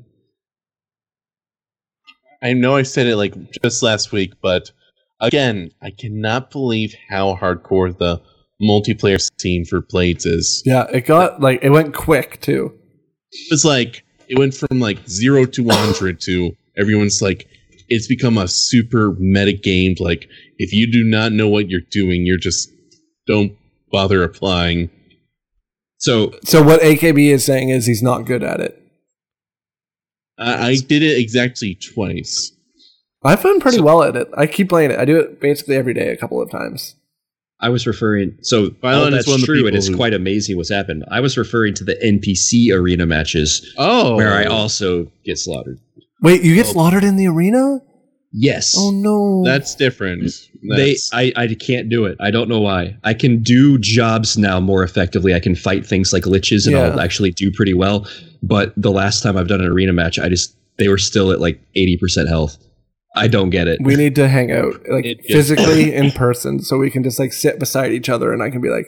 I know I said it like just last week, but again, I cannot believe how hardcore the multiplayer scene for Blades is. Yeah, it got like it went quick too. It was like it went from like zero to one hundred to everyone's like, it's become a super meta game. Like, if you do not know what you're doing, you're just don't bother applying. So, so what A K B is saying is he's not good at it. I, I did it exactly twice. I've done pretty So- well at it. I keep playing it. I do it basically every day, a couple of times. I was referring. So Violent all is that's one of the true, and people it's who- quite amazing what's happened. I was referring to the N P C arena matches, Oh, where I also get slaughtered. Wait, you get Oh. slaughtered in the arena? Yes. Oh no! that's different. They, That's, I, I can't do it. I don't know why. I can do jobs now more effectively. I can fight things like liches, and Yeah. I'll actually do pretty well. But the last time I've done an arena match, I just they were still at like eighty percent health. I don't get it. We need to hang out like It just- physically in person, so we can just like sit beside each other, and I can be like,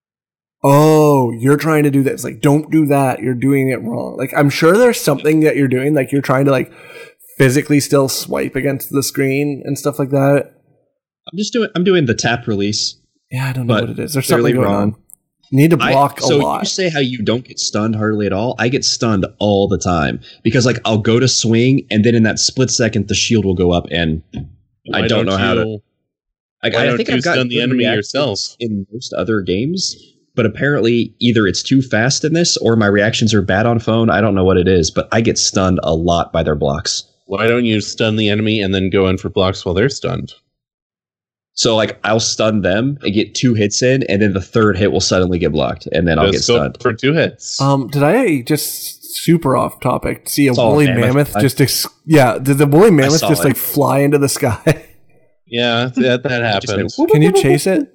"Oh, you're trying to do this. Like, don't do that. You're doing it wrong." Like, I'm sure there's something that you're doing, like you're trying to like physically still swipe against the screen and stuff like that. I'm just doing. I'm doing the tap release. Yeah, I don't know But what it is. There's clearly something going wrong. on. You need to I- block so a lot. you say how you don't get stunned hardly at all. I get stunned all the time because like I'll go to swing, and then in that split second, the shield will go up, and I why don't know how to. you- Like, Why I don't think you I've got stun the good enemy reactions yourself? in most other games, but apparently either it's too fast in this or my reactions are bad on phone. I don't know what it is, but I get stunned a lot by their blocks. Why don't you stun the enemy and then go in for blocks while they're stunned? So like I'll stun them and get two hits in, and then the third hit will suddenly get blocked, and then I'll get Just go stunned. for two hits. Um, did I just super off topic see a It's all woolly mammoth. mammoth I- just ex- yeah? Did the woolly mammoth saw just it. like fly into the sky? yeah, that that Just happened. went, Can you chase it?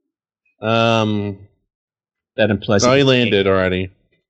Um, that implies oh, he landed already.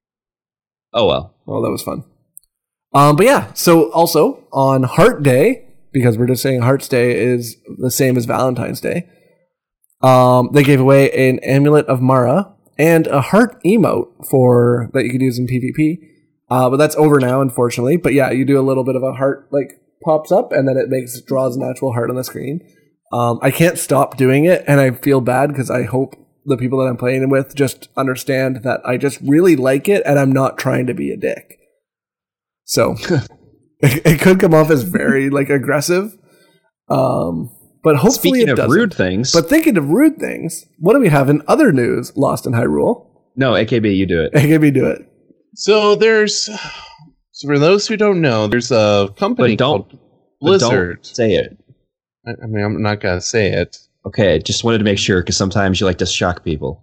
Oh well. Oh, that was fun. Um, but yeah, so also on Heart Day, because we're just saying Hearts Day is the same as Valentine's Day, um, they gave away an Amulet of Mara and a heart emote for that you could use in PvP. Uh, but that's over now, unfortunately. But yeah, you do a little bit of a heart like pops up, and then it makes draws an actual heart on the screen. Um, I can't stop doing it, and I feel bad because I hope the people that I'm playing with just understand that I just really like it, and I'm not trying to be a dick. So it, it could come off as very like aggressive, um, but hopefully Speaking it of doesn't. rude things, But thinking of rude things, what do we have in other news? Lost in Hyrule. no, A K B, you do it. Hey, give me do it. So there's, so for those who don't know, there's a company But don't- called But don't Blizzard. say it. I, I mean, I'm not gonna say it. Okay, just wanted to make sure because sometimes you like to shock people.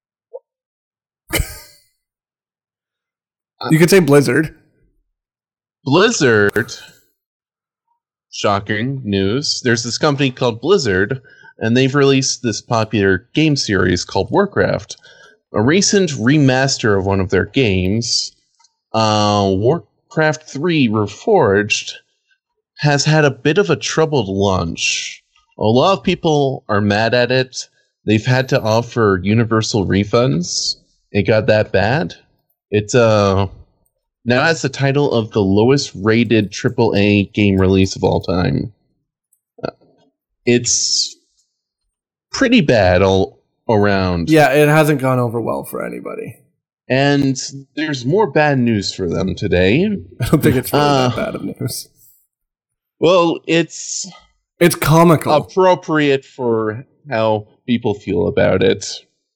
You could say Blizzard. Blizzard. Shocking news. There's this company called Blizzard, and they've released this popular game series called Warcraft. A recent remaster of one of their games, uh, Warcraft three Reforged, has had a bit of a troubled launch. A lot of people are mad at it. They've had to offer universal refunds. It got that bad. It's uh now has the title of the lowest rated triple A game release of all time. Uh, it's pretty bad all around. Yeah, it hasn't gone over well for anybody. And there's more bad news for them today. I don't think it's really Uh, that bad of news. Well, it's It's comical. appropriate for how people feel about it.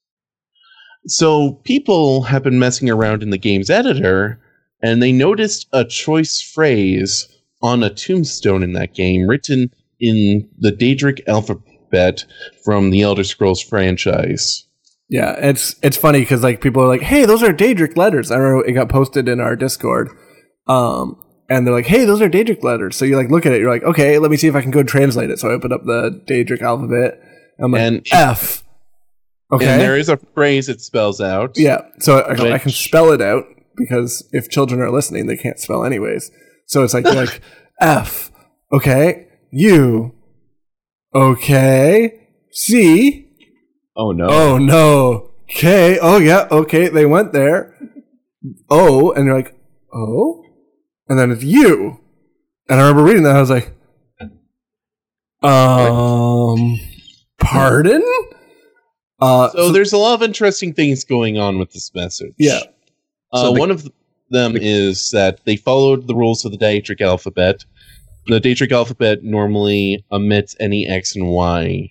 So people have been messing around in the game's editor, and they noticed a choice phrase on a tombstone in that game written in the Daedric alphabet from the Elder Scrolls franchise. Yeah, it's it's funny because like people are like, "Hey, those are Daedric letters." I remember it got posted in our Discord, um, and they're like, "Hey, those are Daedric letters." So you like look at it, you're like, "Okay, let me see if I can go translate it." So I open up the Daedric alphabet. I'm like, And- F. Okay. And there is a phrase it spells out. Yeah, so I, I can Which- spell it out because if children are listening, they can't spell anyways. So it's like you're like F, okay, U, okay, C, Oh no. oh no, K, oh yeah, okay, they went there, O, and you're like, oh, and then it's U, and I remember reading that, I was like, um, pardon? Uh, so, so there's a lot of interesting things going on with this message. Yeah. Uh, So the- one of them the, is that they followed the rules of the Daedric alphabet. The Daedric alphabet normally omits any X and Y.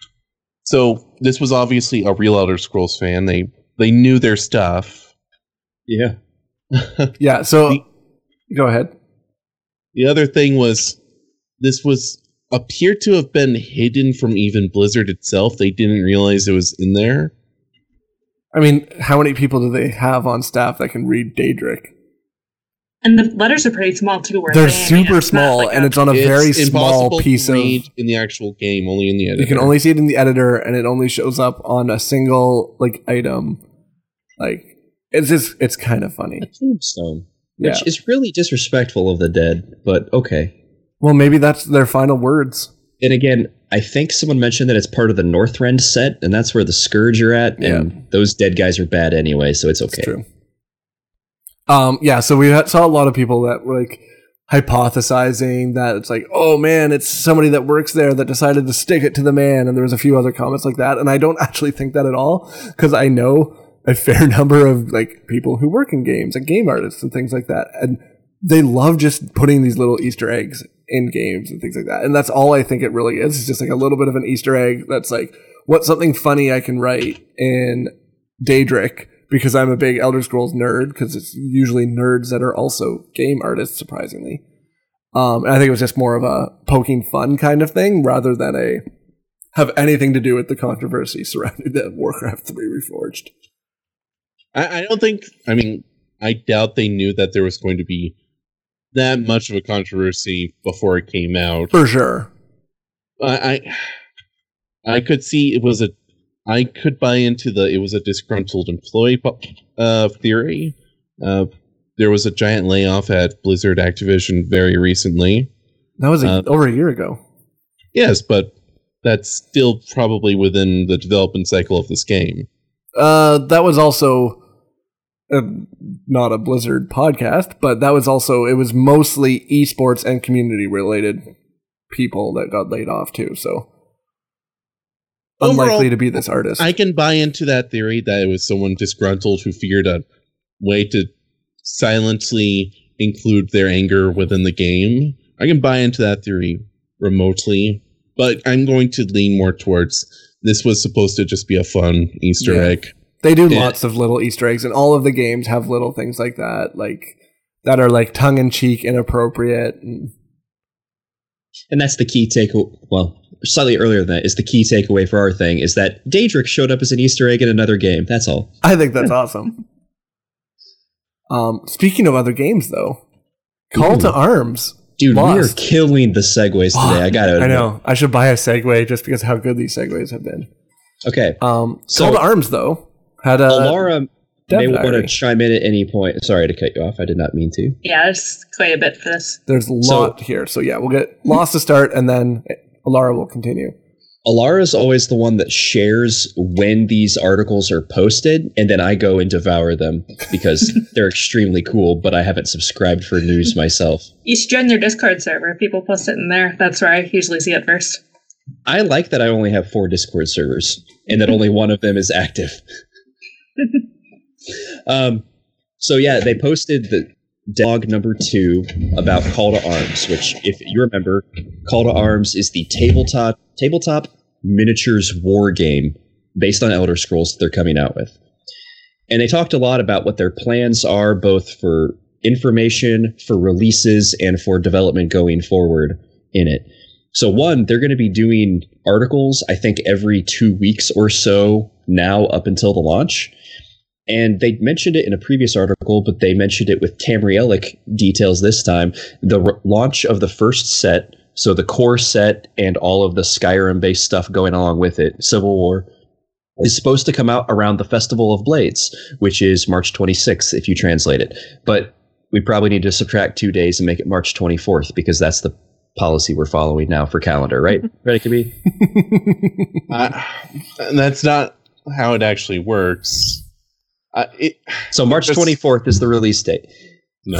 So this was obviously a real Elder Scrolls fan. They they knew their stuff. Yeah. yeah. So The- go ahead. The other thing was this was appeared to have been hidden from even Blizzard itself. They didn't realize it was in there. I mean, how many people do they have on staff that can read Daedric? And the letters are pretty small too. Where They're they, I mean, super it's not small, like and a- it's on a It's very small impossible piece to of. read in the actual game, only in the editor. You can only see it in the editor, and it only shows up on a single like item. Like it's just it's kind of funny. A tombstone, which Yeah. is really disrespectful of the dead, but okay. Well, maybe that's their final words. And again, I think someone mentioned that it's part of the Northrend set, and that's where the Scourge are at, and Yeah. those dead guys are bad anyway, so it's okay. It's true. Um, yeah, so we had, saw a lot of people that were like hypothesizing that it's like, oh man, it's somebody that works there that decided to stick it to the man, and there was a few other comments like that, and I don't actually think that at all, because I know a fair number of like people who work in games and game artists and things like that, and they love just putting these little Easter eggs in games and things like that, and that's all I think it really is. It's just like a little bit of an Easter egg that's like, what's something funny I can write in Daedric, because I'm a big Elder Scrolls nerd, because it's usually nerds that are also game artists, surprisingly. Um, and I think it was just more of a poking fun kind of thing, rather than a have anything to do with the controversy surrounding the Warcraft three Reforged. I, I don't think. I mean, I doubt they knew that there was going to be that much of a controversy before it came out. For sure. I, I, I could see it was a. I could buy into the it was a disgruntled employee uh, theory. Uh, there was a giant layoff at Blizzard Activision very recently. That was a, Uh, over a year ago. Yes, but that's still probably within the development cycle of this game. Uh, that was also uh, not a Blizzard podcast, but that was also, it was mostly esports and community related people that got laid off too, so unlikely Overall, to be this artist. I can buy into that theory that it was someone disgruntled who figured a way to silently include their anger within the game. I can buy into that theory remotely, but I'm going to lean more towards this was supposed to just be a fun Easter Yeah. egg. They do Yeah. lots of little Easter eggs, and all of the games have little things like that, like that are like tongue in cheek, inappropriate. And And that's the key takeaway. Well, slightly earlier than that is the key takeaway for our thing is that Daedric showed up as an Easter egg in another game. That's all. I think that's awesome. Um, speaking of other games, though, Call Ooh. to Arms. Dude, Lost. we are killing the segues today. I gotta admit. I know. I should buy a Segway just because of how good these Segways have been. Okay. Um, So- Call to Arms, though, had a Alara Dev may want to Diary. chime in at any point. Sorry to cut you off. I did not mean to. Yeah, there's quite a bit for this. There's a So- lot here, so yeah, we'll get Lost to start, and then Alara will continue. Alara is always the one that shares when these articles are posted, and then I go and devour them because they're extremely cool, but I haven't subscribed for news myself. You should join their Discord server. People post it in there. That's where I usually see it first. I like that I only have four Discord servers, and that only one of them is active. um, so yeah, they posted the dog number two about Call to Arms, which, if you remember, Call to Arms is the tabletop tabletop miniatures war game based on Elder Scrolls that they're coming out with. And they talked a lot about what their plans are, both for information, for releases, and for development going forward in it. So one, they're going to be doing articles, I think, every two weeks or so now up until the launch. And they mentioned it in a previous article, but they mentioned it with Tamrielic details this time. The r- launch of the first set, so the core set and all of the Skyrim-based stuff going along with it, Civil War, is supposed to come out around the Festival of Blades, which is March twenty-sixth if you translate it. But we probably need to subtract two days and make it March twenty-fourth because that's the policy we're following now for calendar, right? Right, Kabby? Uh, and that's not how it actually works. Uh, it, So March Just- twenty-fourth is the release date. no,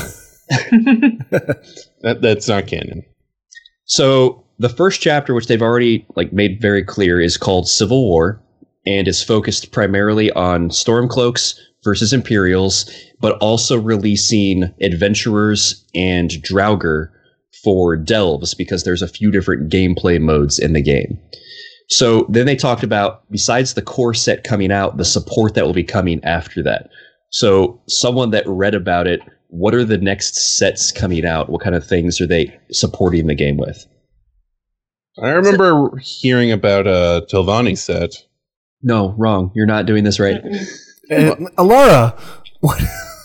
that that's not canon. So the first chapter, which they've already like made very clear, is called Civil War, and is focused primarily on Stormcloaks versus Imperials, but also releasing Adventurers and Draugr for Delves, because there's a few different gameplay modes in the game. So then they talked about, besides the core set coming out, the support that will be coming after that. So someone that read about it, what are the next sets coming out? What kind of things are they supporting the game with? I remember so, hearing about a Telvanni set. No, wrong. You're not doing this right. Uh, Alara, what?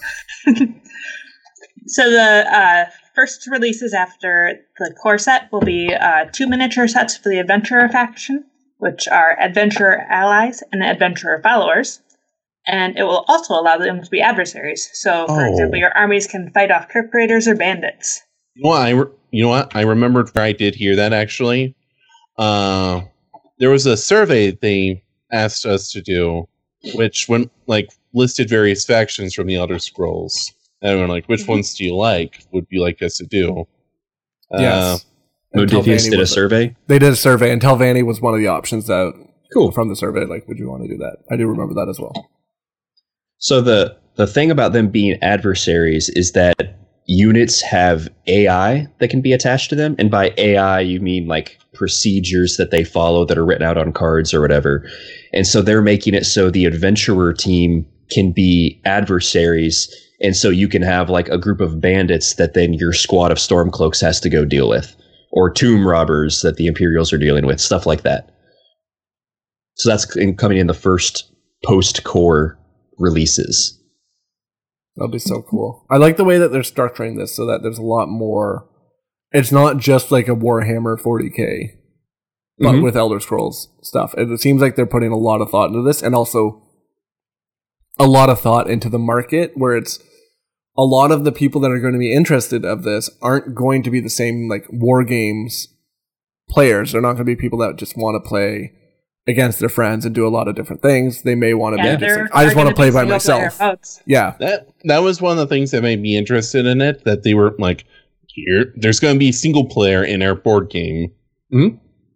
So the uh, first releases after the core set will be uh, two miniature sets for the Adventurer faction, which are Adventurer Allies and Adventurer Followers. And it will also allow them to be adversaries. So, for oh. example, your armies can fight off Crypt Raiders or bandits. You know what? I, re- you know what? I remembered where I did hear that, actually. Uh, there was a survey they asked us to do, which went, like, listed various factions from the Elder Scrolls. And we're like, which mm-hmm. ones do you like? Would you like us to do? Yes. Uh, Modiphius did a survey? A, they did a survey, and Telvanni was one of the options that cool from the survey. Like, would you want to do that? I do remember that as well. So the, the thing about them being adversaries is that units have A I that can be attached to them. And by A I, you mean like procedures that they follow that are written out on cards or whatever. And so they're making it so the adventurer team can be adversaries. And so you can have like a group of bandits that then your squad of Stormcloaks has to go deal with, or tomb robbers that the Imperials are dealing with, stuff like that. So that's in, coming in the first post-core releases. That'll be so cool. I like the way that they're structuring this so that there's a lot more. It's not just like a Warhammer forty K, but mm-hmm. with Elder Scrolls stuff. It seems like they're putting a lot of thought into this, and also a lot of thought into the market, where it's a lot of the people that are going to be interested of this aren't going to be the same like war games players. They're not going to be people that just want to play against their friends and do a lot of different things. They may want to yeah, be just like, I just want to play by myself. Yeah. That that was one of the things that made me interested in it, that they were like, here, there's going to be single player in our board game. Mm-hmm.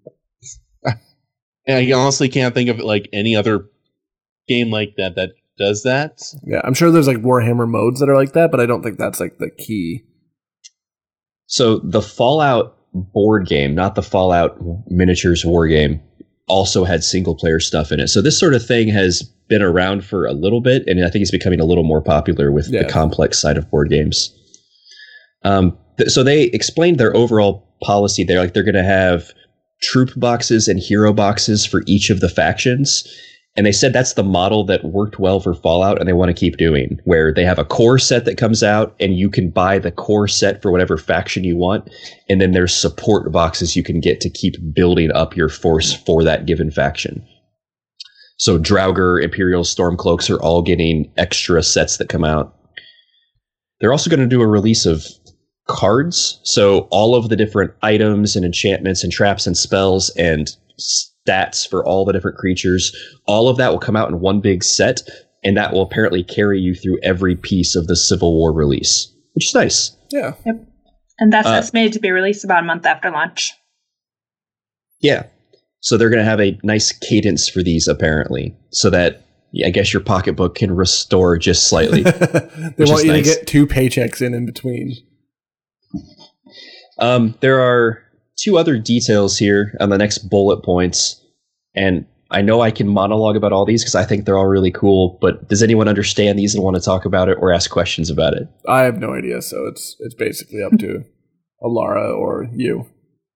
And I honestly can't think of like any other game like that that does that. Yeah, I'm sure there's like Warhammer modes that are like that, but I don't think that's like the key. So the Fallout board game, not the Fallout miniatures war game, also had single player stuff in it. So this sort of thing has been around for a little bit, and I think it's becoming a little more popular with yeah. the complex side of board games. Um, th- so they explained their overall policy there. Like they're going to have troop boxes and hero boxes for each of the factions. And they said that's the model that worked well for Fallout, and they want to keep doing, where they have a core set that comes out and you can buy the core set for whatever faction you want. And then there's support boxes you can get to keep building up your force for that given faction. So Draugr, Imperial, Stormcloaks are all getting extra sets that come out. They're also going to do a release of cards. So all of the different items and enchantments and traps and spells and stats for all the different creatures, all of that will come out in one big set, and that will apparently carry you through every piece of the Civil War release, which is nice. Yeah. Yep. And that's uh, estimated to be released about a month after launch. Yeah. So they're going to have a nice cadence for these, apparently, so that yeah, I guess your pocketbook can restore just slightly. They want you nice. to get two paychecks in in between. Um, there are two other details here on the next bullet points, and I know I can monologue about all these because I think they're all really cool, but does anyone understand these and want to talk about it or ask questions about it? I have no idea, so it's it's basically up to Alara or you.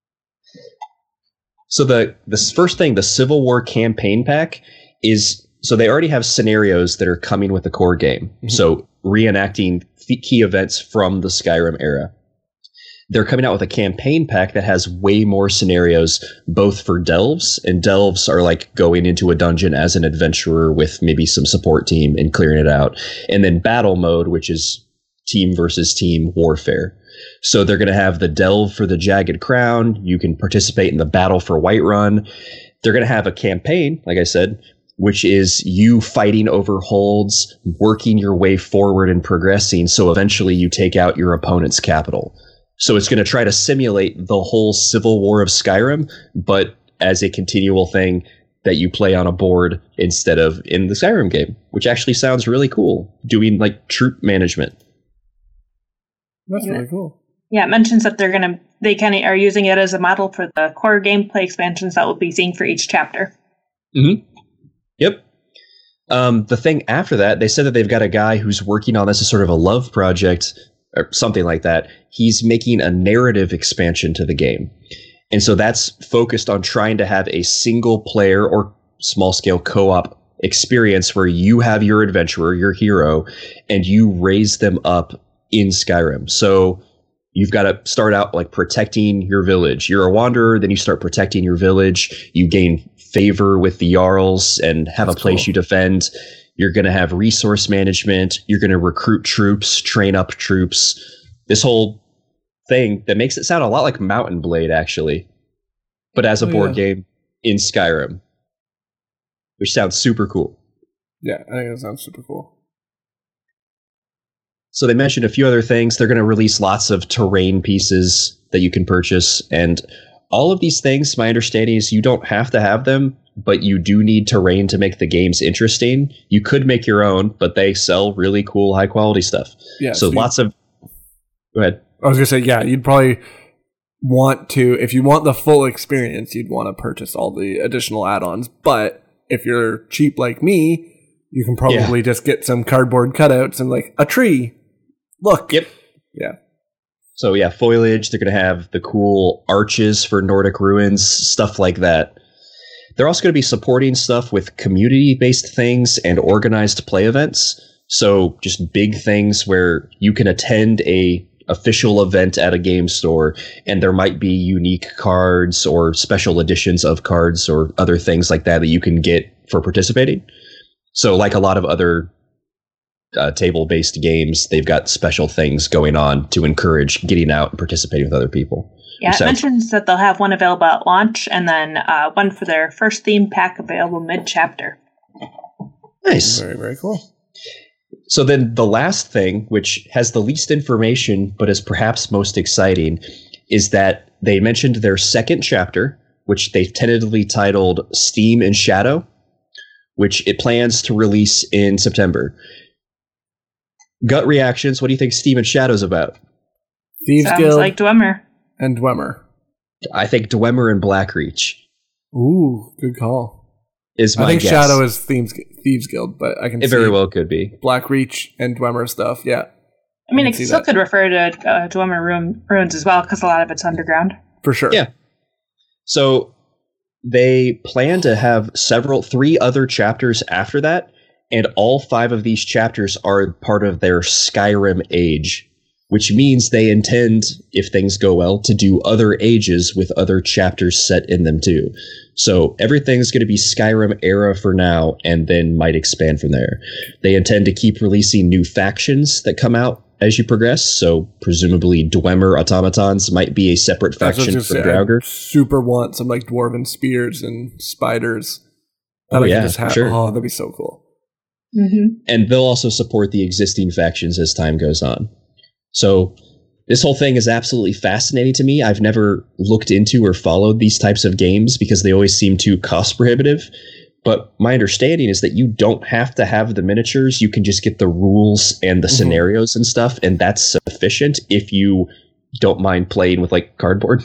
So the this first thing, the Civil War campaign pack, is so they already have scenarios that are coming with the core game. Mm-hmm. So reenacting key events from the Skyrim era. They're coming out with a campaign pack that has way more scenarios, both for delves, and delves are like going into a dungeon as an adventurer with maybe some support team and clearing it out. And then battle mode, which is team versus team warfare. So they're going to have the delve for the Jagged Crown. You can participate in the battle for Whiterun. They're going to have a campaign, like I said, which is you fighting over holds, working your way forward and progressing. So eventually you take out your opponent's capital. So it's going to try to simulate the whole Civil War of Skyrim, but as a continual thing that you play on a board instead of in the Skyrim game, which actually sounds really cool. Doing like troop management. That's really cool. Yeah, it mentions that they're gonna they kind of are using it as a model for the core gameplay expansions that we'll be seeing for each chapter. Mm-hmm. Yep. Um, the thing after that, they said that they've got a guy who's working on this as sort of a love project or something like that. He's making a narrative expansion to the game. And so that's focused on trying to have a single player or small scale co-op experience where you have your adventurer, your hero, and you raise them up in Skyrim. So you've got to start out like protecting your village. You're a wanderer, then you start protecting your village. You gain favor with the Jarls and have That's a place cool. you defend. You're going to have resource management. You're going to recruit troops, train up troops. This whole thing that makes it sound a lot like Mountain Blade, actually, but as a oh, board yeah. game in Skyrim, which sounds super cool. Yeah, I think that sounds super cool. So they mentioned a few other things. They're going to release lots of terrain pieces that you can purchase, and all of these things, my understanding is you don't have to have them, but you do need terrain to make the games interesting. You could make your own, but they sell really cool, high quality stuff. Yeah. So, so lots you, of. Go ahead. I was gonna say, yeah, you'd probably want to, if you want the full experience, you'd want to purchase all the additional add-ons. But if you're cheap like me, you can probably yeah. just get some cardboard cutouts and like a tree. Look. Yep. Yeah. So yeah, foliage, they're going to have the cool arches for Nordic ruins, stuff like that. They're also going to be supporting stuff with community-based things and organized play events. So just big things where you can attend a official event at a game store and there might be unique cards or special editions of cards or other things like that that you can get for participating. So like a lot of other Uh, table-based games, they've got special things going on to encourage getting out and participating with other people. Yeah, it mentions that they'll have one available at launch and then uh, one for their first theme pack available mid-chapter. Nice. Very, very cool. So then the last thing, which has the least information but is perhaps most exciting, is that they mentioned their second chapter, which they've tentatively titled Steam and Shadow, which it plans to release in September. Gut reactions. What do you think Steam and Shadow's about? Thieves Sounds Guild like Dwemer. And Dwemer. I think Dwemer and Blackreach. Ooh, good call. Is my I think guess. Shadow is Thieves, Thieves Guild, but I can it see very well could be. Blackreach and Dwemer stuff, yeah. I mean, I it still that. could refer to uh, Dwemer Ruin, Ruins as well, because a lot of it's underground. For sure. Yeah. So they plan to have several, three other chapters after that. And all five of these chapters are part of their Skyrim age, which means they intend, if things go well, to do other ages with other chapters set in them too. So everything's going to be Skyrim era for now, and then might expand from there. They intend to keep releasing new factions that come out as you progress. So presumably Dwemer automatons might be a separate faction for Draugr. I super want some like dwarven spears and spiders. That oh I yeah, just have. sure. Oh, that'd be so cool. Mm-hmm. And they'll also support the existing factions as time goes on. So this whole thing is absolutely fascinating to me. I've never looked into or followed these types of games because they always seem too cost prohibitive. But my understanding is that you don't have to have the miniatures. You can just get the rules and the mm-hmm. scenarios and stuff, and that's sufficient if you don't mind playing with like cardboard.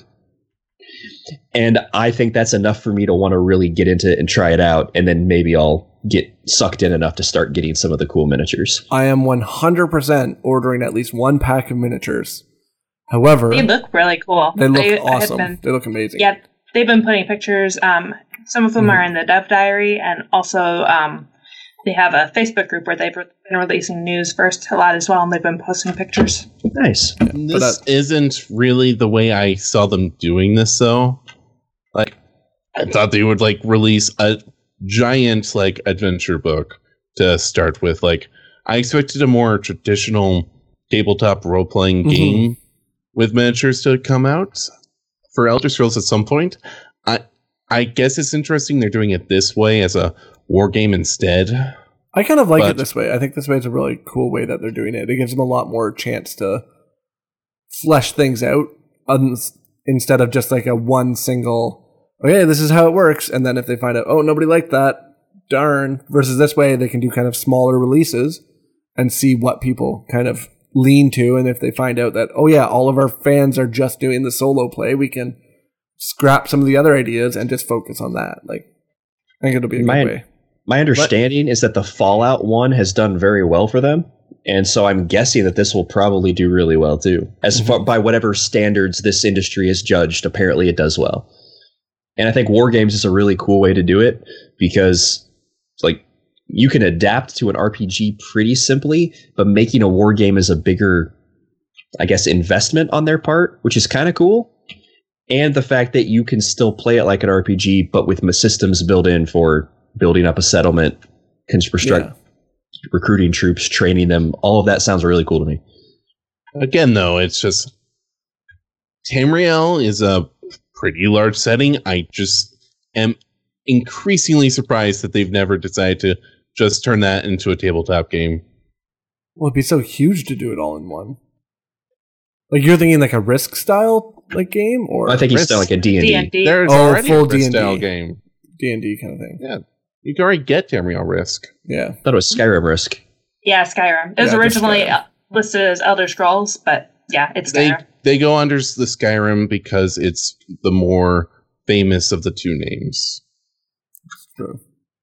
And I think that's enough for me to want to really get into it and try it out, and then maybe I'll get sucked in enough to start getting some of the cool miniatures. I am one hundred percent ordering at least one pack of miniatures. However, they look really cool. They look they awesome. Been, they look amazing. Yeah, they've been putting pictures. Um, some of them mm-hmm. are in the Dev Diary, and also um, they have a Facebook group where they've been releasing news first a lot as well, and they've been posting pictures. Nice. Yeah, this that, isn't really the way I saw them doing this, though. Like, I thought they would like release a giant like adventure book to start with. Like, I expected a more traditional tabletop role playing mm-hmm. game with miniatures to come out for Elder Scrolls at some point. I I guess it's interesting they're doing it this way as a war game instead. I kind of like but, it this way. I think this way is a really cool way that they're doing it. It gives them a lot more chance to flesh things out un- instead of just like a one single, okay, this is how it works. And then if they find out, oh, nobody liked that, darn. Versus this way, they can do kind of smaller releases and see what people kind of lean to. And if they find out that, oh yeah, all of our fans are just doing the solo play, we can scrap some of the other ideas and just focus on that. Like, I think it'll be a my, good way. My understanding but, is that the Fallout one has done very well for them. And so I'm guessing that this will probably do really well too. As mm-hmm. far by whatever standards this industry is judged, apparently it does well. And I think War Games is a really cool way to do it because, like, you can adapt to an R P G pretty simply, but making a war game is a bigger, I guess, investment on their part, which is kind of cool. And the fact that you can still play it like an R P G, but with systems built in for building up a settlement, construct, yeah. recruiting troops, training them, all of that sounds really cool to me. Again, though, it's just Tamriel is a pretty large setting. I just am increasingly surprised that they've never decided to just turn that into a tabletop game. Well, it'd be so huge to do it all in one. Like, you're thinking like a Risk style like game, or I think it's still like a D and D. D and D. There's oh, already full a Risk style game. D and D kind of thing. Yeah, you can already get Tamriel Risk. Yeah, I thought it was Skyrim Risk. Yeah, Skyrim. It was Yeah, originally Skyrim. listed as Elder Scrolls, but yeah, it's They Skyrim. they go under the Skyrim because it's the more famous of the two names. true.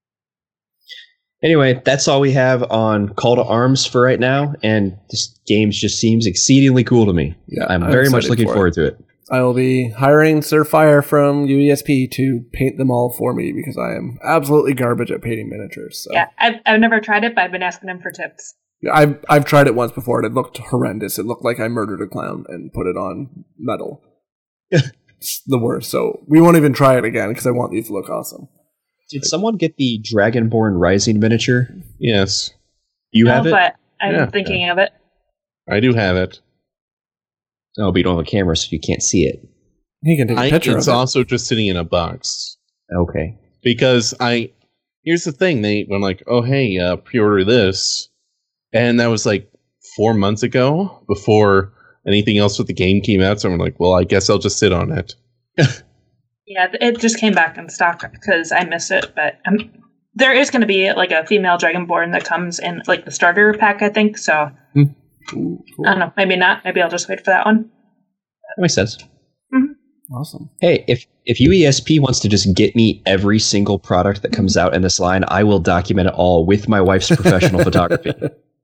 Anyway, that's all we have on Call to Arms for right now, and this game just seems exceedingly cool to me. Yeah, I'm I'm very much excited looking for it. forward to it. I will be hiring Sir Fire from U E S P to paint them all for me because I am absolutely garbage at painting miniatures. So. Yeah, I've, I've never tried it, but I've been asking him for tips. I've I've tried it once before and it looked horrendous. It looked like I murdered a clown and put it on metal. It's the worst. So we won't even try it again because I want these to look awesome. Did someone get the Dragonborn Rising miniature? Yes, You no, have it? But I'm Yeah. thinking of it. I do have it. Oh, but you don't have a camera, so you can't see it. He can take a I, picture it's of it. also just sitting in a box Okay. because I. Here's the thing: they were like, "Oh, hey, uh, pre-order this," and that was like four months ago before anything else with the game came out. So I'm like, "Well, I guess I'll just sit on it." Yeah, it just came back in stock because I missed it, but um, there is going to be like a female Dragonborn that comes in like the starter pack, I think. So Ooh, cool. I don't know, maybe not. Maybe I'll just wait for that one. That makes sense. Awesome. Hey, if, if U E S P wants to just get me every single product that comes out in this line, I will document it all with my wife's professional photography.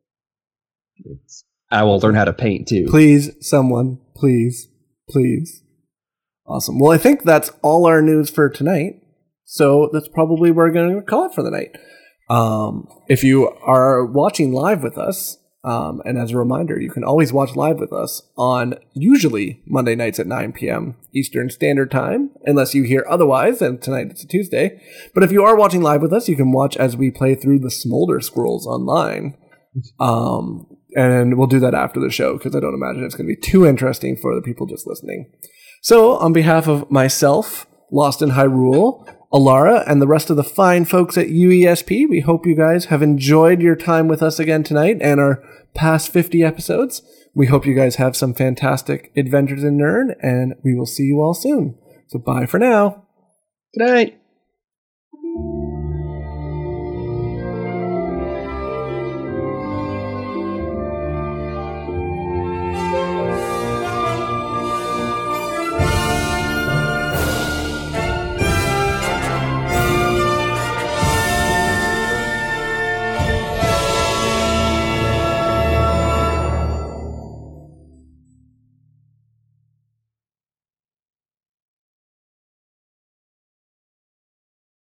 I will learn how to paint too. Please, someone, please, please. Awesome. Well, I think that's all our news for tonight. So that's probably where we're going to call it for the night. Um, if you are watching live with us, um, and as a reminder, you can always watch live with us on usually Monday nights at nine p.m. Eastern Standard Time, unless you hear otherwise, and tonight it's a Tuesday. But if you are watching live with us, you can watch as we play through the Smolder Scrolls online. Um, and we'll do that after the show, because I don't imagine it's going to be too interesting for the people just listening. So, on behalf of myself, Lost in Hyrule, Alara, and the rest of the fine folks at U E S P, we hope you guys have enjoyed your time with us again tonight and our past fifty episodes. We hope you guys have some fantastic adventures in Nirn, and we will see you all soon. So bye for now. Good night.